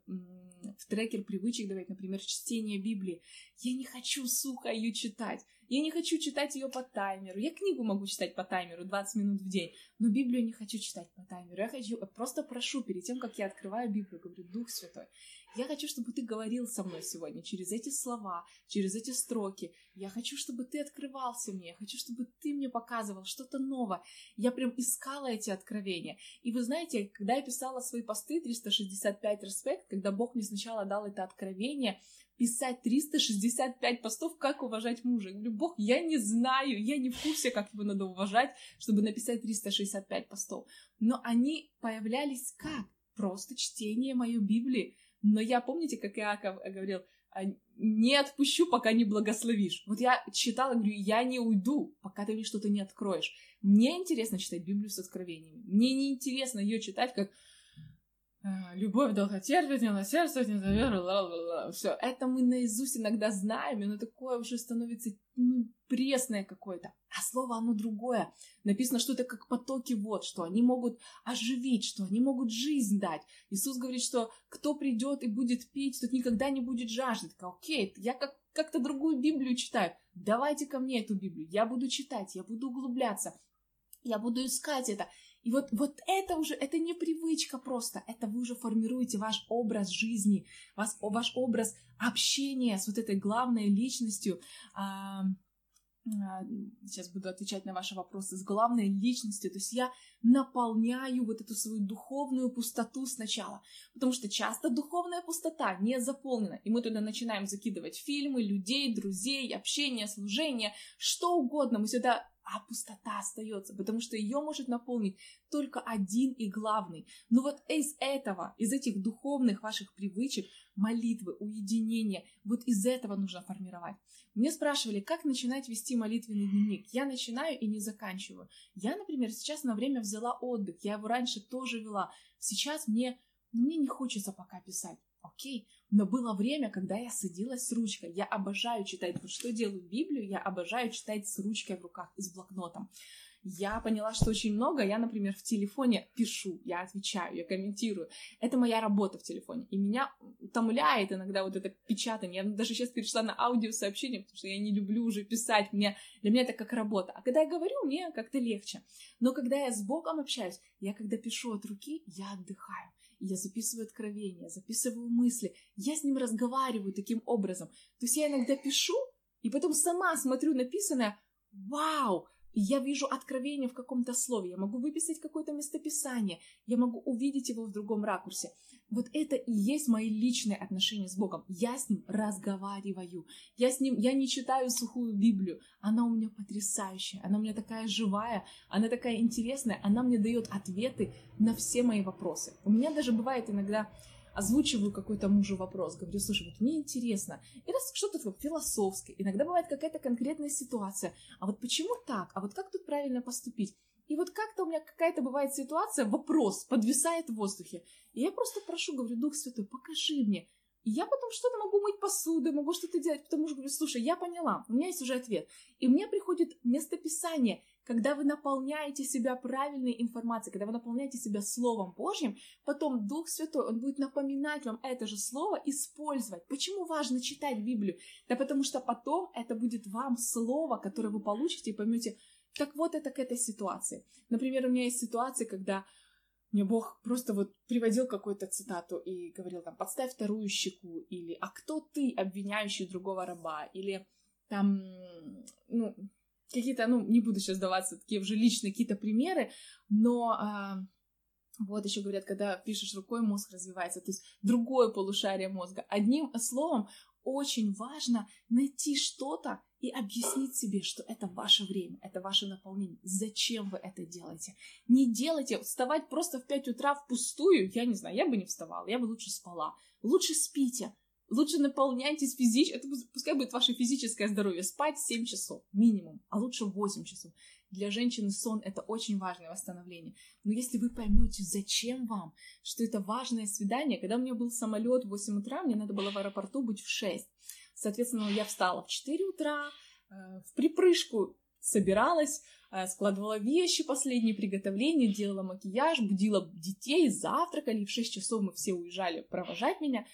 в трекер привычек добавить, например, чтение Библии, я не хочу сухо ее читать, я не хочу читать ее по таймеру, я книгу могу читать по таймеру 20 минут в день, но Библию не хочу читать по таймеру, я просто прошу перед тем, как я открываю Библию, говорю, Дух Святой, Я хочу, чтобы ты говорил со мной сегодня через эти слова, через эти строки. Я хочу, чтобы ты открывался мне. Я хочу, чтобы ты мне показывал что-то новое. Я прям искала эти откровения. И вы знаете, когда я писала свои посты 365 респект, когда Бог мне сначала дал это откровение, писать 365 постов, как уважать мужа. Я говорю, Бог, я не знаю, я не в курсе, как его надо уважать, чтобы написать 365 постов. Но они появлялись как? Просто чтение моей Библии. Но я, помните, как Иаков говорил, не отпущу, пока не благословишь. Вот я читала, говорю, я не уйду, пока ты мне что-то не откроешь. Мне интересно читать Библию с откровениями. Мне не интересно ее читать, как любовь долготерпит, милосердствует, не за веру, ла-ла-ла. Все, это мы наизусть иногда знаем, и оно такое уже становится пресное какое-то. А слово, оно другое. Написано, что это как потоки вод, что они могут оживить, что они могут жизнь дать. Иисус говорит, что кто придет и будет пить, тот никогда не будет жаждать. Окей, я как-то другую Библию читаю. Давайте ко мне эту Библию. Я буду читать, я буду углубляться, я буду искать это. И вот это уже, это не привычка просто, это вы уже формируете ваш образ жизни, ваш образ общения с вот этой главной личностью. Сейчас буду отвечать на ваши вопросы, с главной личностью. То есть я наполняю вот эту свою духовную пустоту сначала, потому что часто духовная пустота не заполнена, и мы туда начинаем закидывать фильмы, людей, друзей, общение, служение, что угодно, мы сюда... А пустота остается, потому что ее может наполнить только один и главный. Но вот из этих духовных ваших привычек, молитвы, уединения, вот из этого нужно формировать. Мне спрашивали, как начинать вести молитвенный дневник. Я начинаю и не заканчиваю. Я, например, сейчас на время взяла отдых. Я его раньше тоже вела. Сейчас мне не хочется пока писать. Окей, но было время, когда я садилась с ручкой. Я обожаю читать. Вот что делаю Библию, я обожаю читать с ручкой в руках и с блокнотом. Я поняла, что очень много. Я, например, в телефоне пишу, я отвечаю, я комментирую. Это моя работа в телефоне. И меня утомляет иногда вот это печатание. Я даже сейчас перешла на аудиосообщение, потому что я не люблю уже писать. Для меня это как работа. А когда я говорю, мне как-то легче. Но когда я с Богом общаюсь, я когда пишу от руки, я отдыхаю. Я записываю откровения, записываю мысли. Я с ним разговариваю таким образом. То есть я иногда пишу, и потом сама смотрю написанное. Вау! И я вижу откровение в каком-то слове. Я могу выписать какое-то местописание. Я могу увидеть его в другом ракурсе. Вот это и есть мои личные отношения с Богом. Я с Ним разговариваю. Я не читаю сухую Библию. Она у меня потрясающая. Она у меня такая живая. Она такая интересная. Она мне дает ответы на все мои вопросы. У меня даже бывает иногда... Озвучиваю какой-то мужу вопрос, говорю, слушай, вот мне интересно, и раз что-то такое философское, иногда бывает какая-то конкретная ситуация, а вот почему так, а вот как тут правильно поступить? И вот как-то у меня какая-то бывает ситуация, вопрос подвисает в воздухе, и я просто прошу, говорю, Дух Святой, покажи мне. И я потом что-то могу мыть посуду, могу что-то делать, потому что говорю, слушай, я поняла, у меня есть уже ответ. И мне приходит местописание, когда вы наполняете себя правильной информацией, когда вы наполняете себя Словом Божьим, потом Дух Святой, Он будет напоминать вам это же Слово, использовать. Почему важно читать Библию? Да потому что потом это будет вам Слово, которое вы получите и поймете, так вот это к этой ситуации. Например, у меня есть ситуации, когда мне Бог просто вот приводил какую-то цитату и говорил там, подставь вторую щеку, или а кто ты, обвиняющий другого раба, или там, какие-то, не буду сейчас даваться такие уже личные какие-то примеры, но вот еще говорят, когда пишешь рукой, мозг развивается, то есть другое полушарие мозга. Одним словом, очень важно найти что-то и объяснить себе, что это ваше время, это ваше наполнение. Зачем вы это делаете? Не делайте, вставать просто в 5 утра впустую, я не знаю, я бы не вставала, я бы лучше спала. Лучше спите, лучше наполняйтесь физически, это пускай будет ваше физическое здоровье, спать 7 часов минимум, а лучше 8 часов. Для женщины сон — это очень важное восстановление. Но если вы поймете, зачем вам, что это важное свидание, когда у меня был самолет в 8 утра, мне надо было в аэропорту быть в 6. Соответственно, я встала в 4 утра, в припрыжку собиралась, складывала вещи, последние приготовления, делала макияж, будила детей, завтракали, в 6 часов мы все уезжали провожать меня.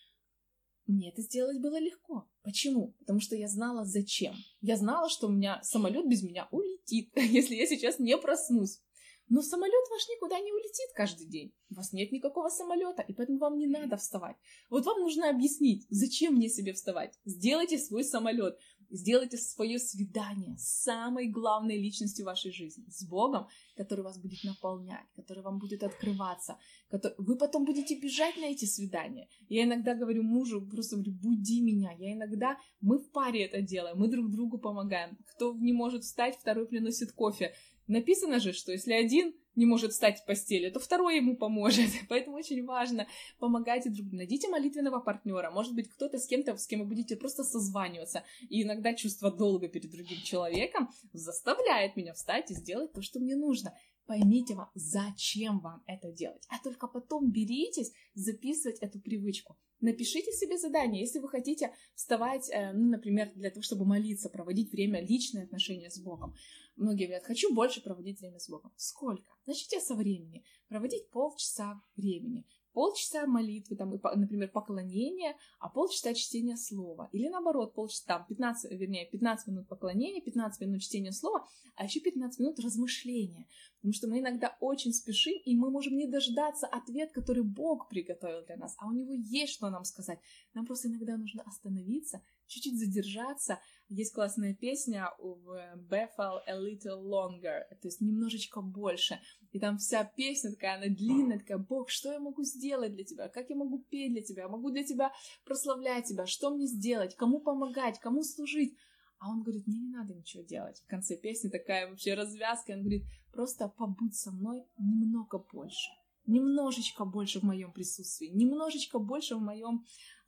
Мне это сделать было легко. Почему? Потому что я знала, зачем. Я знала, что у меня самолет без меня улетит, если я сейчас не проснусь. Но самолет ваш никуда не улетит каждый день. У вас нет никакого самолета, и поэтому вам не надо вставать. Вот вам нужно объяснить, зачем мне себе вставать. Сделайте свой самолет, сделайте свое свидание с самой главной личностью вашей жизни, с Богом, который вас будет наполнять, который вам будет открываться. Вы потом будете бежать на эти свидания. Я иногда говорю мужу, просто говорю, буди меня. Мы в паре это делаем, мы друг другу помогаем. Кто не может встать, второй приносит кофе. Написано же, что если один не может встать в постели, то второй ему поможет. Поэтому очень важно помогать друг другу. Найдите молитвенного партнера. Может быть, кто-то с кем-то, с кем вы будете просто созваниваться. И иногда чувство долга перед другим человеком заставляет меня встать и сделать то, что мне нужно. Поймите, зачем вам это делать. А только потом беритесь записывать эту привычку. Напишите себе задание, если вы хотите вставать, например, для того, чтобы молиться, проводить время, личные отношения с Богом. Многие говорят, хочу больше проводить время с Богом. Сколько? Начните со времени. Проводить полчаса времени. Полчаса молитвы, например, поклонения, а полчаса чтения слова. Или наоборот, полчаса, 15 минут поклонения, 15 минут чтения слова, а еще 15 минут размышления. Потому что мы иногда очень спешим, и мы можем не дождаться ответ, который Бог приготовил для нас, а у Него есть что нам сказать. Нам просто иногда нужно остановиться, чуть-чуть задержаться. Есть классная песня в Bethel a little longer, то есть немножечко больше. И там вся песня такая, она длинная, такая, Бог, что я могу сделать для Тебя? Как я могу петь для Тебя? Могу для Тебя прославлять Тебя? Что мне сделать? Кому помогать? Кому служить? А он говорит, мне не надо ничего делать. В конце песни такая вообще развязка. Он говорит, просто побудь со мной немного больше. Немножечко больше в моем присутствии. Немножечко больше в моем...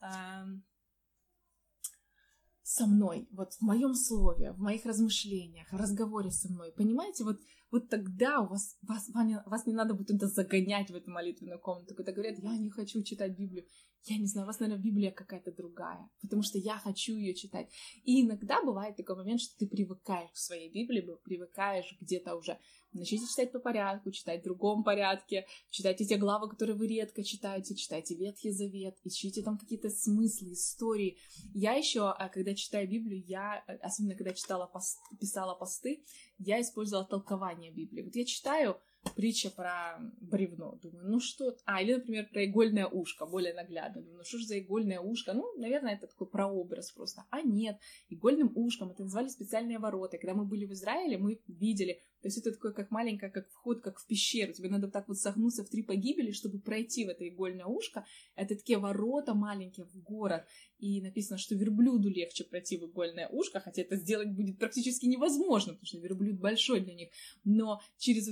со мной, вот в моем слове, в моих размышлениях, в разговоре со мной. Понимаете, вот тогда вас не надо будет туда загонять в эту молитвенную комнату, когда говорят, я не хочу читать Библию. Я не знаю, у вас, наверное, Библия какая-то другая, потому что я хочу ее читать. И иногда бывает такой момент, что ты привыкаешь к своей Библии, привыкаешь где-то уже. Начните читать по порядку, читать в другом порядке, читайте те главы, которые вы редко читаете, читайте Ветхий Завет, ищите там какие-то смыслы, истории. Я еще, когда читаю Библию, особенно когда писала посты, я использовала толкование Библии. Вот я читаю притча про бревно. Думаю, или, например, про игольное ушко, более наглядно. Думаю, что же за игольное ушко? Наверное, это такой прообраз просто. А нет, игольным ушком это называли специальные ворота. Когда мы были в Израиле, мы видели, то есть это такое, как маленькое, как вход, как в пещеру. Тебе надо так вот согнуться в 3 погибели, чтобы пройти в это игольное ушко. Это такие ворота маленькие в город. И написано, что верблюду легче пройти в игольное ушко, хотя это сделать будет практически невозможно, потому что верблюд большой для них. Но через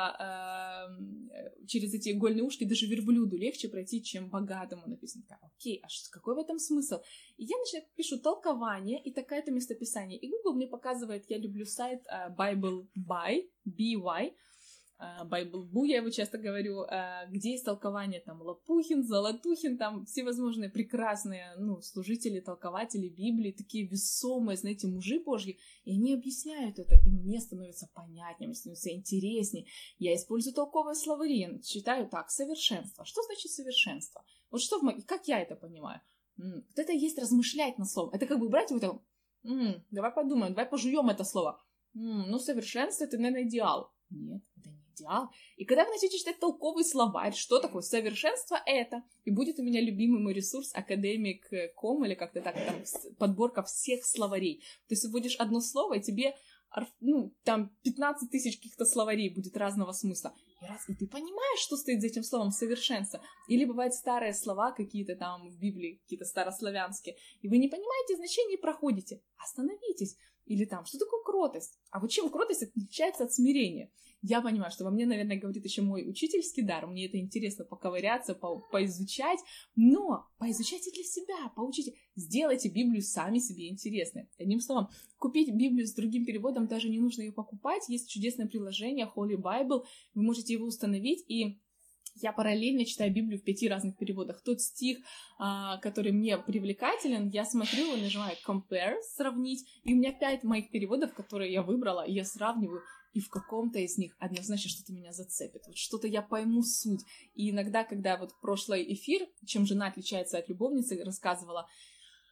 эти игольные ушки даже верблюду легче пройти, чем богатому. Написано, окей, какой в этом смысл? И я пишу толкование и такое-то местописание. И Google мне показывает, я люблю сайт Bible By, B-Y, Bible Boo, я его часто говорю, где есть толкование, там, Лопухин, Золотухин, там, всевозможные прекрасные, служители, толкователи Библии, такие весомые, знаете, мужи Божьи, и они объясняют это, и мне становится понятнее, мне становится интереснее. Я использую толковые словари, читаю так, совершенство. Что значит совершенство? Вот как я это понимаю? Вот это есть размышлять над словом. Это как бы брать вот это, давай подумаем, давай пожуем это слово. Совершенство — это, наверное, идеал. Нет, это не идеал. И когда вы начнете читать толковый словарь, что такое совершенство это, и будет у меня любимый мой ресурс academic.com, или как-то так, там подборка всех словарей. То есть ты вводишь одно слово, и тебе там 15 тысяч каких-то словарей будет разного смысла. И ты понимаешь, что стоит за этим словом совершенство. Или бывают старые слова какие-то там в Библии, какие-то старославянские, и вы не понимаете значение и проходите. Остановитесь. Или там, что такое кротость? А вот чем кротость отличается от смирения? Я понимаю, что во мне, наверное, говорит еще мой учительский дар. Мне это интересно поковыряться, поизучать. Но поизучайте для себя, поучите. Сделайте Библию сами себе интересной. Одним словом, купить Библию с другим переводом даже не нужно ее покупать. Есть чудесное приложение Holy Bible. Вы можете его установить, и я параллельно читаю Библию в 5 разных переводах. Тот стих, который мне привлекателен, я смотрю и нажимаю Compare, сравнить, и у меня 5 моих переводов, которые я выбрала, и я сравниваю, и в каком-то из них однозначно что-то меня зацепит, вот что-то я пойму суть. И иногда, когда вот прошлый эфир, чем жена отличается от любовницы, рассказывала,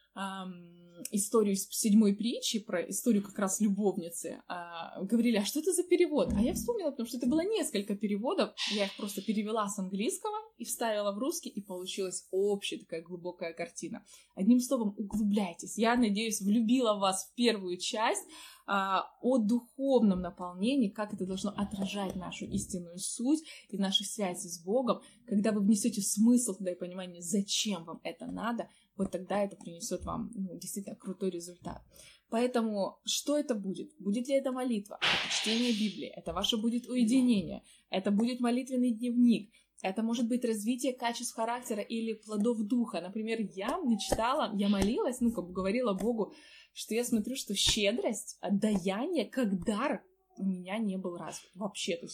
историю из 7 притчи, про историю как раз любовницы, говорили, а что это за перевод? А я вспомнила, потому что это было несколько переводов, я их просто перевела с английского и вставила в русский, и получилась общая такая глубокая картина. Одним словом, углубляйтесь. Я, надеюсь, влюбила вас в первую часть о духовном наполнении, как это должно отражать нашу истинную суть и наши связи с Богом. Когда вы внесете смысл туда и понимание, зачем вам это надо, вот тогда это принесет вам действительно крутой результат. Поэтому что это будет? Будет ли это молитва? Это чтение Библии? Это ваше будет уединение? Это будет молитвенный дневник? Это может быть развитие качеств характера или плодов духа. Например, я мечтала, я молилась, говорила Богу, что я смотрю, что щедрость, даяние как дар у меня не был развит вообще. То есть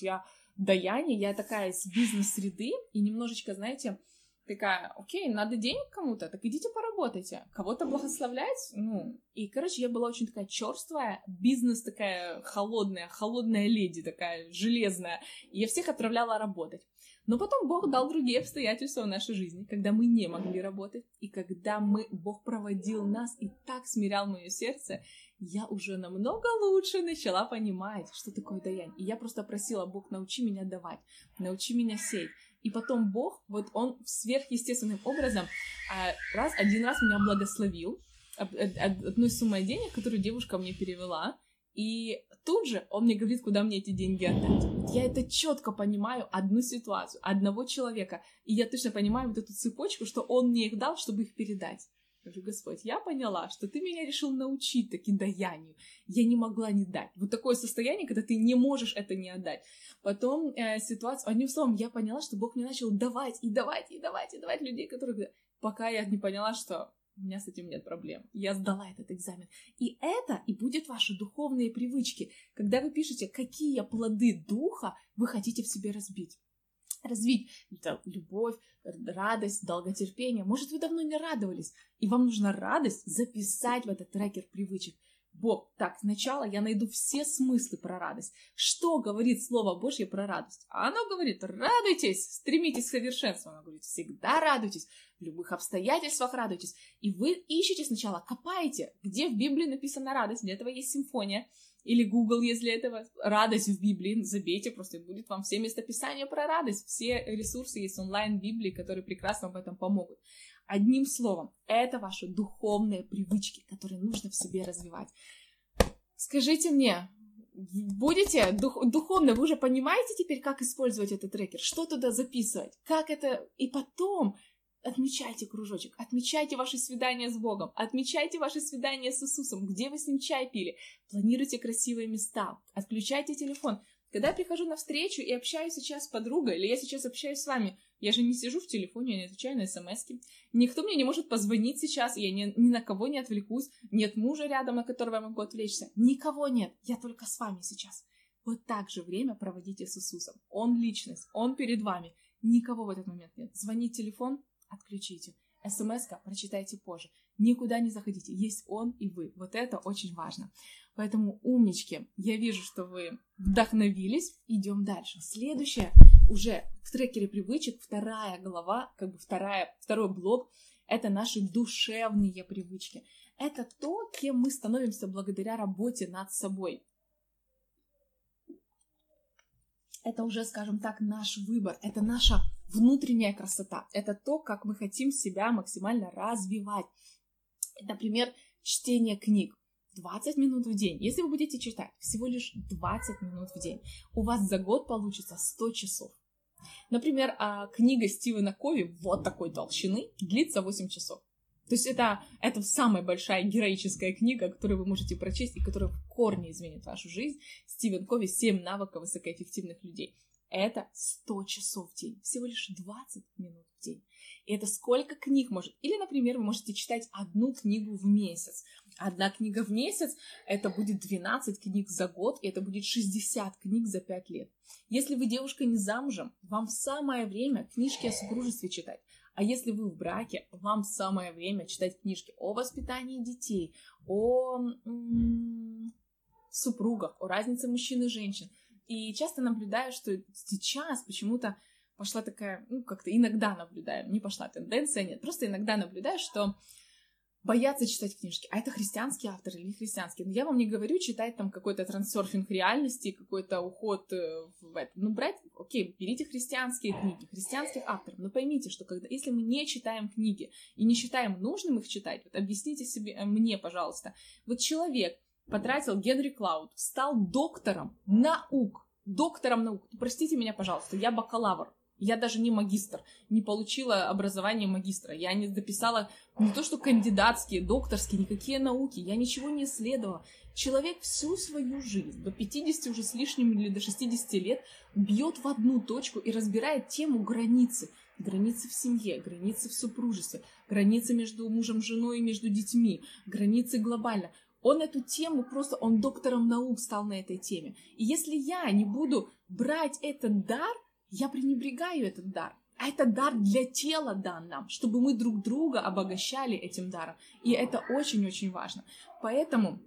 я такая из бизнес-среды и немножечко, знаете, такая, окей, надо денег кому-то, так идите поработайте, кого-то благословлять, и, я была очень такая черствая, бизнес такая холодная леди такая, железная, и я всех отправляла работать. Но потом Бог дал другие обстоятельства в нашей жизни, когда мы не могли работать, и когда Бог проводил нас и так смирял мое сердце, я уже намного лучше начала понимать, что такое даяние. И я просто просила, Бог, научи меня давать, научи меня сеять. И потом Бог, он сверхъестественным образом один раз меня благословил одной суммой денег, которую девушка мне перевела, и тут же он мне говорит, куда мне эти деньги отдать. Я это четко понимаю, одну ситуацию, одного человека, и я точно понимаю вот эту цепочку, что он мне их дал, чтобы их передать. Я говорю, Господь, я поняла, что ты меня решил научить таки даянию. Я не могла не дать. Вот такое состояние, когда ты не можешь это не отдать. Потом ситуация, одним словом, я поняла, что Бог мне начал давать людей, пока я не поняла, что у меня с этим нет проблем. Я сдала этот экзамен. И это и будет ваши духовные привычки. Когда вы пишете, какие плоды духа вы хотите в себе развить. Это любовь, радость, долготерпение. Может, вы давно не радовались, и вам нужна радость записать в этот трекер привычек. Бог, так, сначала я найду все смыслы про радость. Что говорит Слово Божье про радость? А оно говорит, радуйтесь, стремитесь к совершенству. Оно говорит, всегда радуйтесь, в любых обстоятельствах радуйтесь. И вы ищете сначала, копаете, где в Библии написана радость. Для этого есть симфония. Или Google, если этого радость в Библии, забейте, просто будет вам все местописания про радость. Все ресурсы есть онлайн в Библии, которые прекрасно в этом помогут. Одним словом, это ваши духовные привычки, которые нужно в себе развивать. Скажите мне, будете духовно, вы уже понимаете теперь, как использовать этот трекер, что туда записывать, как это, и потом отмечайте кружочек, отмечайте ваши свидания с Богом, отмечайте ваши свидания с Иисусом, где вы с Ним чай пили, планируйте красивые места, отключайте телефон. Когда я прихожу на встречу и общаюсь сейчас с подругой, или я сейчас общаюсь с вами, я же не сижу в телефоне, я не отвечаю на смс-ки. Никто мне не может позвонить сейчас, я ни на кого не отвлекусь. Нет мужа рядом, на которого я могу отвлечься. Никого нет, я только с вами сейчас. Вот так же время проводите с Иисусом. Он личность, Он перед вами. Никого в этот момент нет. Звонит телефон, отключите. СМС-ка прочитайте позже. Никуда не заходите. Есть Он и вы. Вот это очень важно. Поэтому, умнички, я вижу, что вы вдохновились. Идем дальше. Следующее, уже в трекере привычек, 2 глава, второй блок, это наши душевные привычки. Это то, кем мы становимся благодаря работе над собой. Это уже, скажем так, наш выбор. Это наша внутренняя красота. Это то, как мы хотим себя максимально развивать. Например, чтение книг. 20 минут в день. Если вы будете читать всего лишь 20 минут в день, у вас за год получится 100 часов. Например, книга Стивена Кови вот такой толщины длится 8 часов. То есть это самая большая героическая книга, которую вы можете прочесть и которая в корне изменит вашу жизнь. Стивен Кови «7 навыков высокоэффективных людей». Это 100 часов в день, всего лишь 20 минут в день. И это сколько книг может... Или, например, вы можете читать 1 книгу в месяц. 1 книга в месяц — это будет 12 книг за год, и это будет 60 книг за 5 лет. Если вы девушка не замужем, вам самое время книжки о супружестве читать. А если вы в браке, вам самое время читать книжки о воспитании детей, о супругах, о разнице мужчин и женщин. И часто наблюдаю, что сейчас почему-то пошла такая, как-то иногда наблюдаю, не пошла тенденция, нет, просто иногда наблюдаю, что боятся читать книжки. А это христианский автор или не христианский? Но я вам не говорю читать там какой-то трансерфинг реальности, какой-то уход в это. Ну, брать, окей, берите христианские книги, христианских авторов. Но поймите, что если мы не читаем книги и не считаем нужным их читать, вот объясните себе, мне, пожалуйста, вот человек потратил Генри Клауд, стал доктором наук. Простите меня, пожалуйста, я бакалавр. Я даже не магистр, не получила образование магистра. Я не дописала не то что кандидатские, докторские, никакие науки. Я ничего не исследовала. Человек всю свою жизнь, до 50 уже с лишним или до 60 лет, бьет в одну точку и разбирает тему границы. Границы в семье, границы в супружестве, границы между мужем и женой и между детьми, границы глобально. Он эту тему он доктором наук стал на этой теме. И если я не буду брать этот дар, я пренебрегаю этот дар. А это дар для тела дан нам, чтобы мы друг друга обогащали этим даром. И это очень-очень важно. Поэтому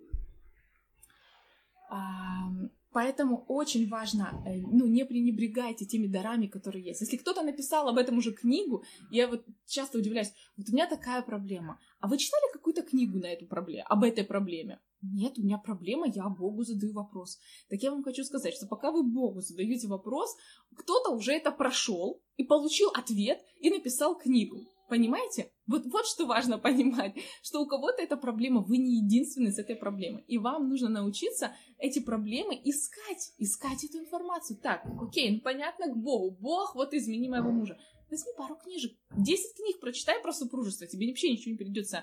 очень важно, не пренебрегайте теми дарами, которые есть. Если кто-то написал об этом уже книгу, я вот часто удивляюсь, вот у меня такая проблема. А вы читали какую-то книгу на эту проблему, об этой проблеме? Нет, у меня проблема, я Богу задаю вопрос. Так я вам хочу сказать, что пока вы Богу задаете вопрос, кто-то уже это прошел и получил ответ и написал книгу. Понимаете? Вот что важно понимать, что у кого-то эта проблема, вы не единственный с этой проблемой. И вам нужно научиться эти проблемы искать эту информацию. Так, окей, понятно, к Богу. Бог, вот измени моего мужа. Возьми пару книжек, 10 книг прочитай про супружество, тебе вообще ничего не придется,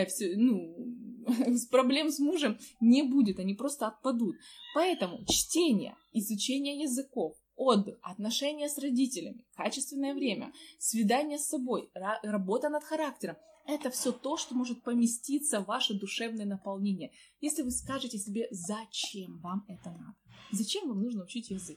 проблем с мужем не будет, они просто отпадут. Поэтому чтение, изучение языков, отдых, отношения с родителями, качественное время, свидание с собой, работа над характером – это все то, что может поместиться в ваше душевное наполнение. Если вы скажете себе, зачем вам это надо? Зачем вам нужно учить язык?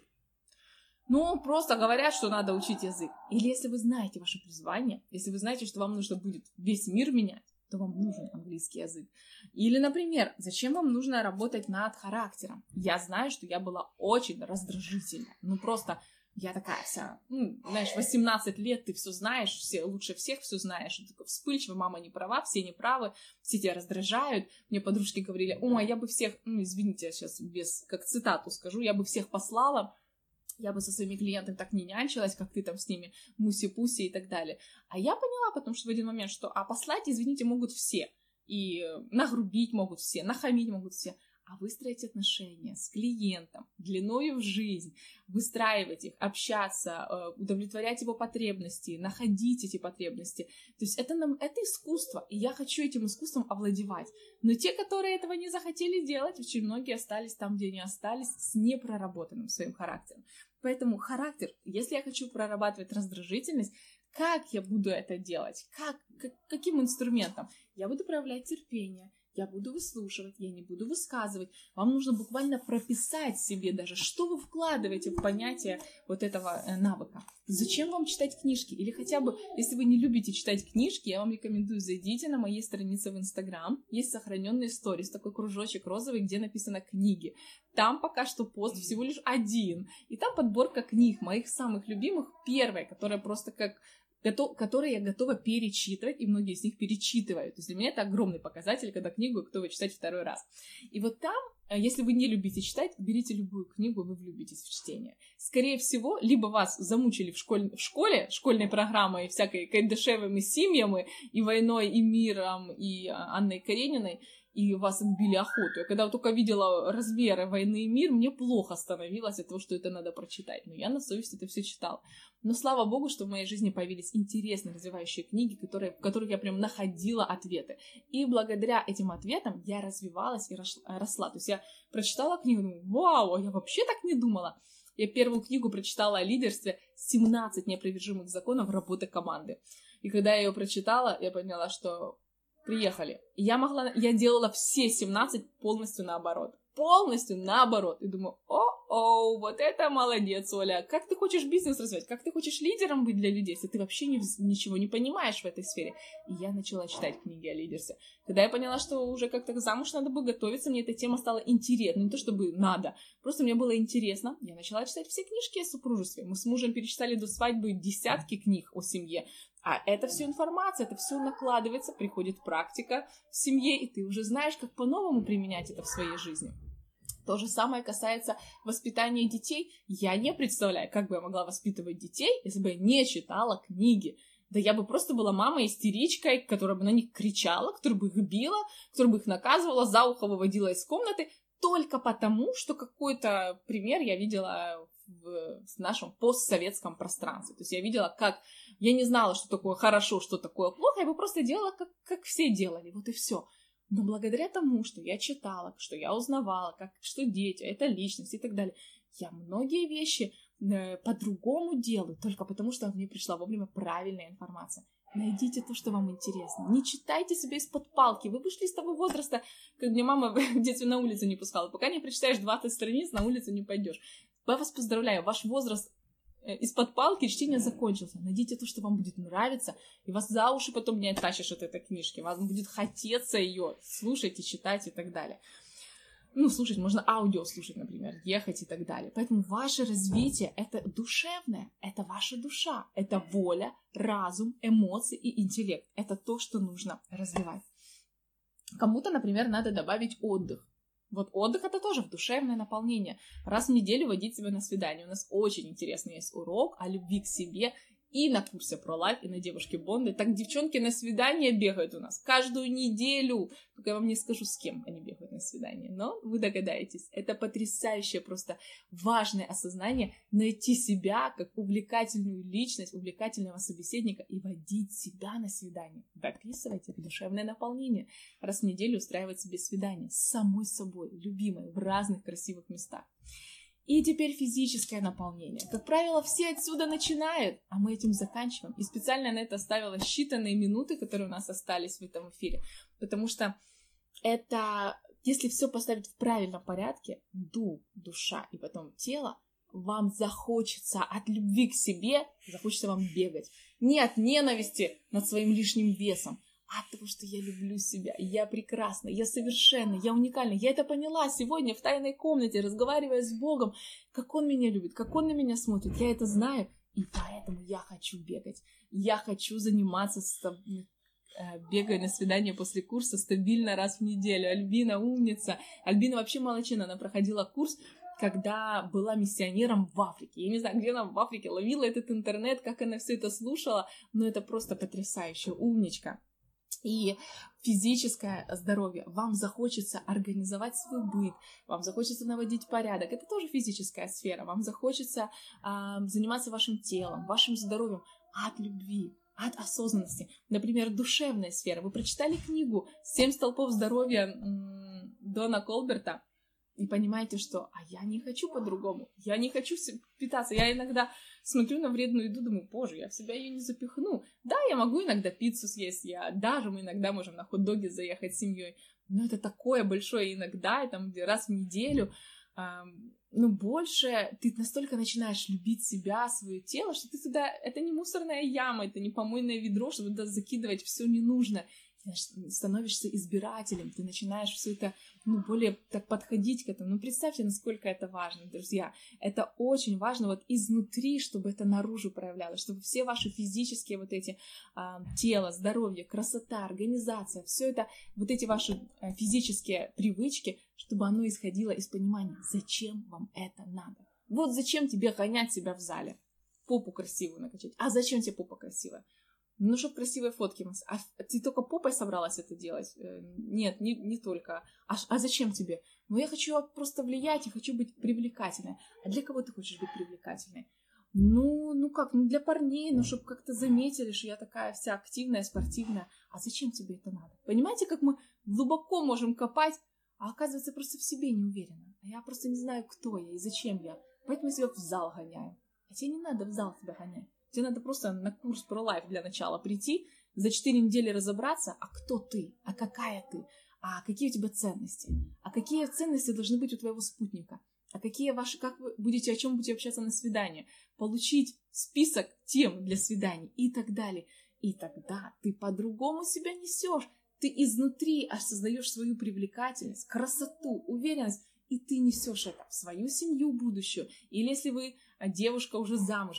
Просто говорят, что надо учить язык. Или если вы знаете ваше призвание, если вы знаете, что вам нужно будет весь мир менять, то вам нужен английский язык. Или, например, зачем вам нужно работать над характером? Я знаю, что я была очень раздражительна. Просто я такая вся, 18 лет, ты все знаешь, все лучше всех все знаешь. Ты такой вспыльчивый, мама не права, все неправы, все тебя раздражают. Мне подружки говорили, я бы всех, извините, я сейчас как цитату скажу, я бы всех послала, я бы со своими клиентами так не нянчилась, как ты там с ними, муси-пуси и так далее. А я поняла, потому что в один момент, что послать, извините, могут все. И нагрубить могут все, нахамить могут все. А выстроить отношения с клиентом длиною в жизнь, выстраивать их, общаться, удовлетворять его потребности, находить эти потребности. То есть это искусство, и я хочу этим искусством овладевать. Но те, которые этого не захотели делать, очень многие остались там, где они остались, с непроработанным своим характером. Поэтому характер, если я хочу прорабатывать раздражительность, как я буду это делать? Каким инструментом? Я буду проявлять терпение. Я буду выслушивать, я не буду высказывать. Вам нужно буквально прописать себе даже, что вы вкладываете в понятие вот этого навыка. Зачем вам читать книжки? Или хотя бы, если вы не любите читать книжки, я вам рекомендую, зайдите на моей странице в Инстаграм. Есть сохраненные сторис, такой кружочек розовый, где написано «Книги». Там пока что пост всего лишь один. И там подборка книг, моих самых любимых. Первая, которая просто которые я готова перечитывать, и многие из них перечитывают. То есть для меня это огромный показатель, когда книгу я готова читать второй раз. И вот там, если вы не любите читать, берите любую книгу, и вы влюбитесь в чтение. Скорее всего, либо вас замучили в школе школьной программой, всякой кайдашевыми семьями, и «Войной», и «Миром», и Анной Карениной, и вас отбили охоту. Я когда только видела размеры «Войны и мир», мне плохо становилось от того, что это надо прочитать. Но я на совесть это все читала. Но слава богу, что в моей жизни появились интересные развивающие книги, в которых я прям находила ответы. И благодаря этим ответам я развивалась и росла. То есть я прочитала книгу, думаю, вау, я вообще так не думала. Я первую книгу прочитала о лидерстве «17 неопровержимых законов работы команды». И когда я ее прочитала, я поняла, что приехали. Я делала все 17 полностью наоборот. Полностью наоборот. И думаю, вот это молодец, Оля. Как ты хочешь бизнес развивать? Как ты хочешь лидером быть для людей, если ты вообще ничего не понимаешь в этой сфере? И я начала читать книги о лидерстве. Когда я поняла, что уже как-то замуж надо бы готовиться, мне эта тема стала интересна. Не то чтобы надо, просто мне было интересно. Я начала читать все книжки о супружестве. Мы с мужем перечитали до свадьбы десятки книг о семье. А это все информация, это все накладывается, приходит практика в семье, и ты уже знаешь, как по-новому применять это в своей жизни. То же самое касается воспитания детей. Я не представляю, как бы я могла воспитывать детей, если бы я не читала книги. Да я бы просто была мамой-истеричкой, которая бы на них кричала, которая бы их била, которая бы их наказывала, за ухо выводила из комнаты, только потому, что какой-то пример я видела в нашем постсоветском пространстве. То есть я видела, как я не знала, что такое хорошо, что такое плохо, я бы просто делала, как все делали, вот и все. Но благодаря тому, что я читала, что я узнавала, что дети, это личность и так далее, я многие вещи по-другому делаю, только потому, что мне пришла вовремя правильная информация. Найдите то, что вам интересно. Не читайте себя из-под палки. Вы вышли из того возраста, как мне мама в детстве на улицу не пускала. Пока не прочитаешь 20 страниц, на улицу не пойдешь. Я вас поздравляю, ваш возраст из-под палки чтения закончился. Найдите то, что вам будет нравиться, и вас за уши потом не оттащишь от этой книжки. Вам будет хотеться ее слушать и читать и так далее. Ну, слушать, можно аудио слушать, например, ехать и так далее. Поэтому ваше развитие — это душевное, это ваша душа, это воля, разум, эмоции и интеллект. Это то, что нужно развивать. Кому-то, например, надо добавить отдых. Вот отдых — это тоже душевное наполнение. Раз в неделю водить себя на свидание. У нас очень интересный есть урок о любви к себе и на курсе ProLife, и на девушке Бонды. Так девчонки на свидания бегают у нас каждую неделю. Только я вам не скажу, с кем они бегают на свидание, но вы догадаетесь. Это потрясающее, просто важное осознание найти себя как увлекательную личность, увлекательного собеседника и водить себя на свидание. Дописывайте душевное наполнение. Раз в неделю устраивать себе свидание с самой собой, любимой, в разных красивых местах. И теперь физическое наполнение. Как правило, все отсюда начинают, а мы этим заканчиваем. И специально на это оставила считанные минуты, которые у нас остались в этом эфире. Потому что это, если все поставить в правильном порядке, дух, душа и потом тело, вам захочется от любви к себе, захочется вам бегать. Не от ненависти над своим лишним весом, а от того, что я люблю себя, я прекрасна, я совершенна, я уникальна. Я это поняла сегодня в тайной комнате, разговаривая с Богом, как Он меня любит, как Он на меня смотрит. Я это знаю, и поэтому я хочу бегать. Я хочу заниматься бегаю на свидание после курса стабильно раз в неделю. Альбина умница. Альбина вообще молодчина. Она проходила курс, когда была миссионером в Африке. Я не знаю, где она в Африке ловила этот интернет, как она все это слушала, но это просто потрясающе. Умничка. И физическое здоровье. Вам захочется организовать свой быт, вам захочется наводить порядок. Это тоже физическая сфера. Вам захочется заниматься вашим телом, вашим здоровьем от любви, от осознанности. Например, душевная сфера. Вы прочитали книгу «7 столпов здоровья» Дона Колберта и понимаете, что я не хочу по-другому. Я не хочу питаться. Я иногда смотрю на вредную еду, думаю, боже, я в себя ее не запихну. Да, я могу иногда пиццу съесть, даже мы иногда можем на хот-доги заехать с семьей, но это такое большое иногда, там раз в неделю. Но больше ты настолько начинаешь любить себя, свое тело, что ты туда, это не мусорная яма, это не помойное ведро, чтобы туда закидывать все ненужное. Ты становишься избирателем, ты начинаешь все это, более так подходить к этому. Представьте, насколько это важно, друзья. Это очень важно вот изнутри, чтобы это наружу проявлялось, чтобы все ваши физические вот эти тело, здоровье, красота, организация, все это, вот эти ваши физические привычки, чтобы оно исходило из понимания, зачем вам это надо. Вот зачем тебе гонять себя в зале, попу красивую накачать. А зачем тебе попа красивая? Чтобы красивые фотки. А ты только попой собралась это делать? Нет, не только. А зачем тебе? Я хочу просто влиять, я хочу быть привлекательной. А для кого ты хочешь быть привлекательной? Для парней, чтобы как-то заметили, что я такая вся активная, спортивная. А зачем тебе это надо? Понимаете, как мы глубоко можем копать, а оказывается, просто в себе не уверена. А я просто не знаю, кто я и зачем я. Поэтому я себя в зал гоняю. А тебе не надо в зал себя гонять. Тебе надо просто на курс ProLife для начала прийти, за 4 недели разобраться, а кто ты, а какая ты, а какие у тебя ценности, а какие ценности должны быть у твоего спутника, а какие ваши, как вы будете, о чем будете общаться на свидании, получить список тем для свиданий и так далее. И тогда ты по-другому себя несешь. Ты изнутри осознаешь свою привлекательность, красоту, уверенность, и ты несешь это в свою семью будущую. Или если вы девушка уже замужем,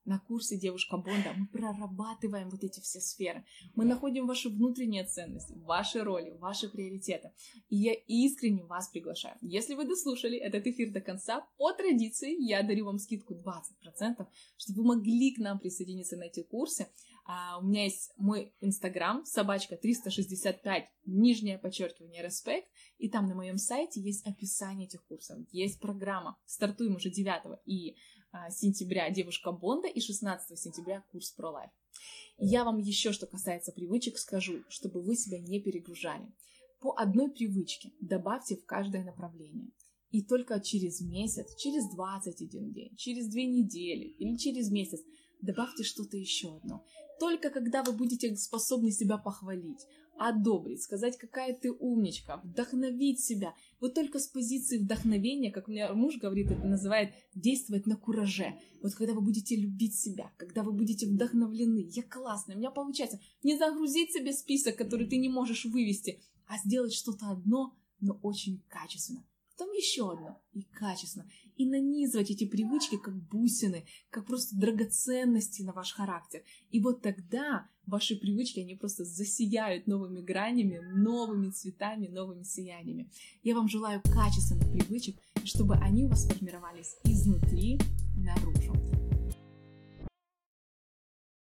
На курсе «Девушка Бонда» мы прорабатываем вот эти все сферы. Мы находим ваши внутренние ценности, ваши роли, ваши приоритеты. И я искренне вас приглашаю. Если вы дослушали этот эфир до конца, по традиции я дарю вам скидку 20%, чтобы вы могли к нам присоединиться на эти курсы. У меня есть мой инстаграм, _365, _респект, и там на моем сайте есть описание этих курсов, есть программа. Стартуем уже 9 и сентября «Девушка Бонда» и 16 сентября курс Pro Life. Я вам еще, что касается привычек, скажу, чтобы вы себя не перегружали. По одной привычке добавьте в каждое направление. И только через месяц, через 21 день, через 2 недели или через месяц добавьте что-то еще одно. Только когда вы будете способны себя похвалить, одобрить, сказать, какая ты умничка, вдохновить себя. Вот только с позиции вдохновения, как у меня муж говорит, это называет действовать на кураже. Вот когда вы будете любить себя, когда вы будете вдохновлены, я классная, у меня получается. Не загрузить себе список, который ты не можешь вывести, а сделать что-то одно, но очень качественно. Потом еще одно, и качественно. И нанизывать эти привычки как бусины, как просто драгоценности на ваш характер. И вот тогда ваши привычки, они просто засияют новыми гранями, новыми цветами, новыми сияниями. Я вам желаю качественных привычек, чтобы они у вас формировались изнутри наружу.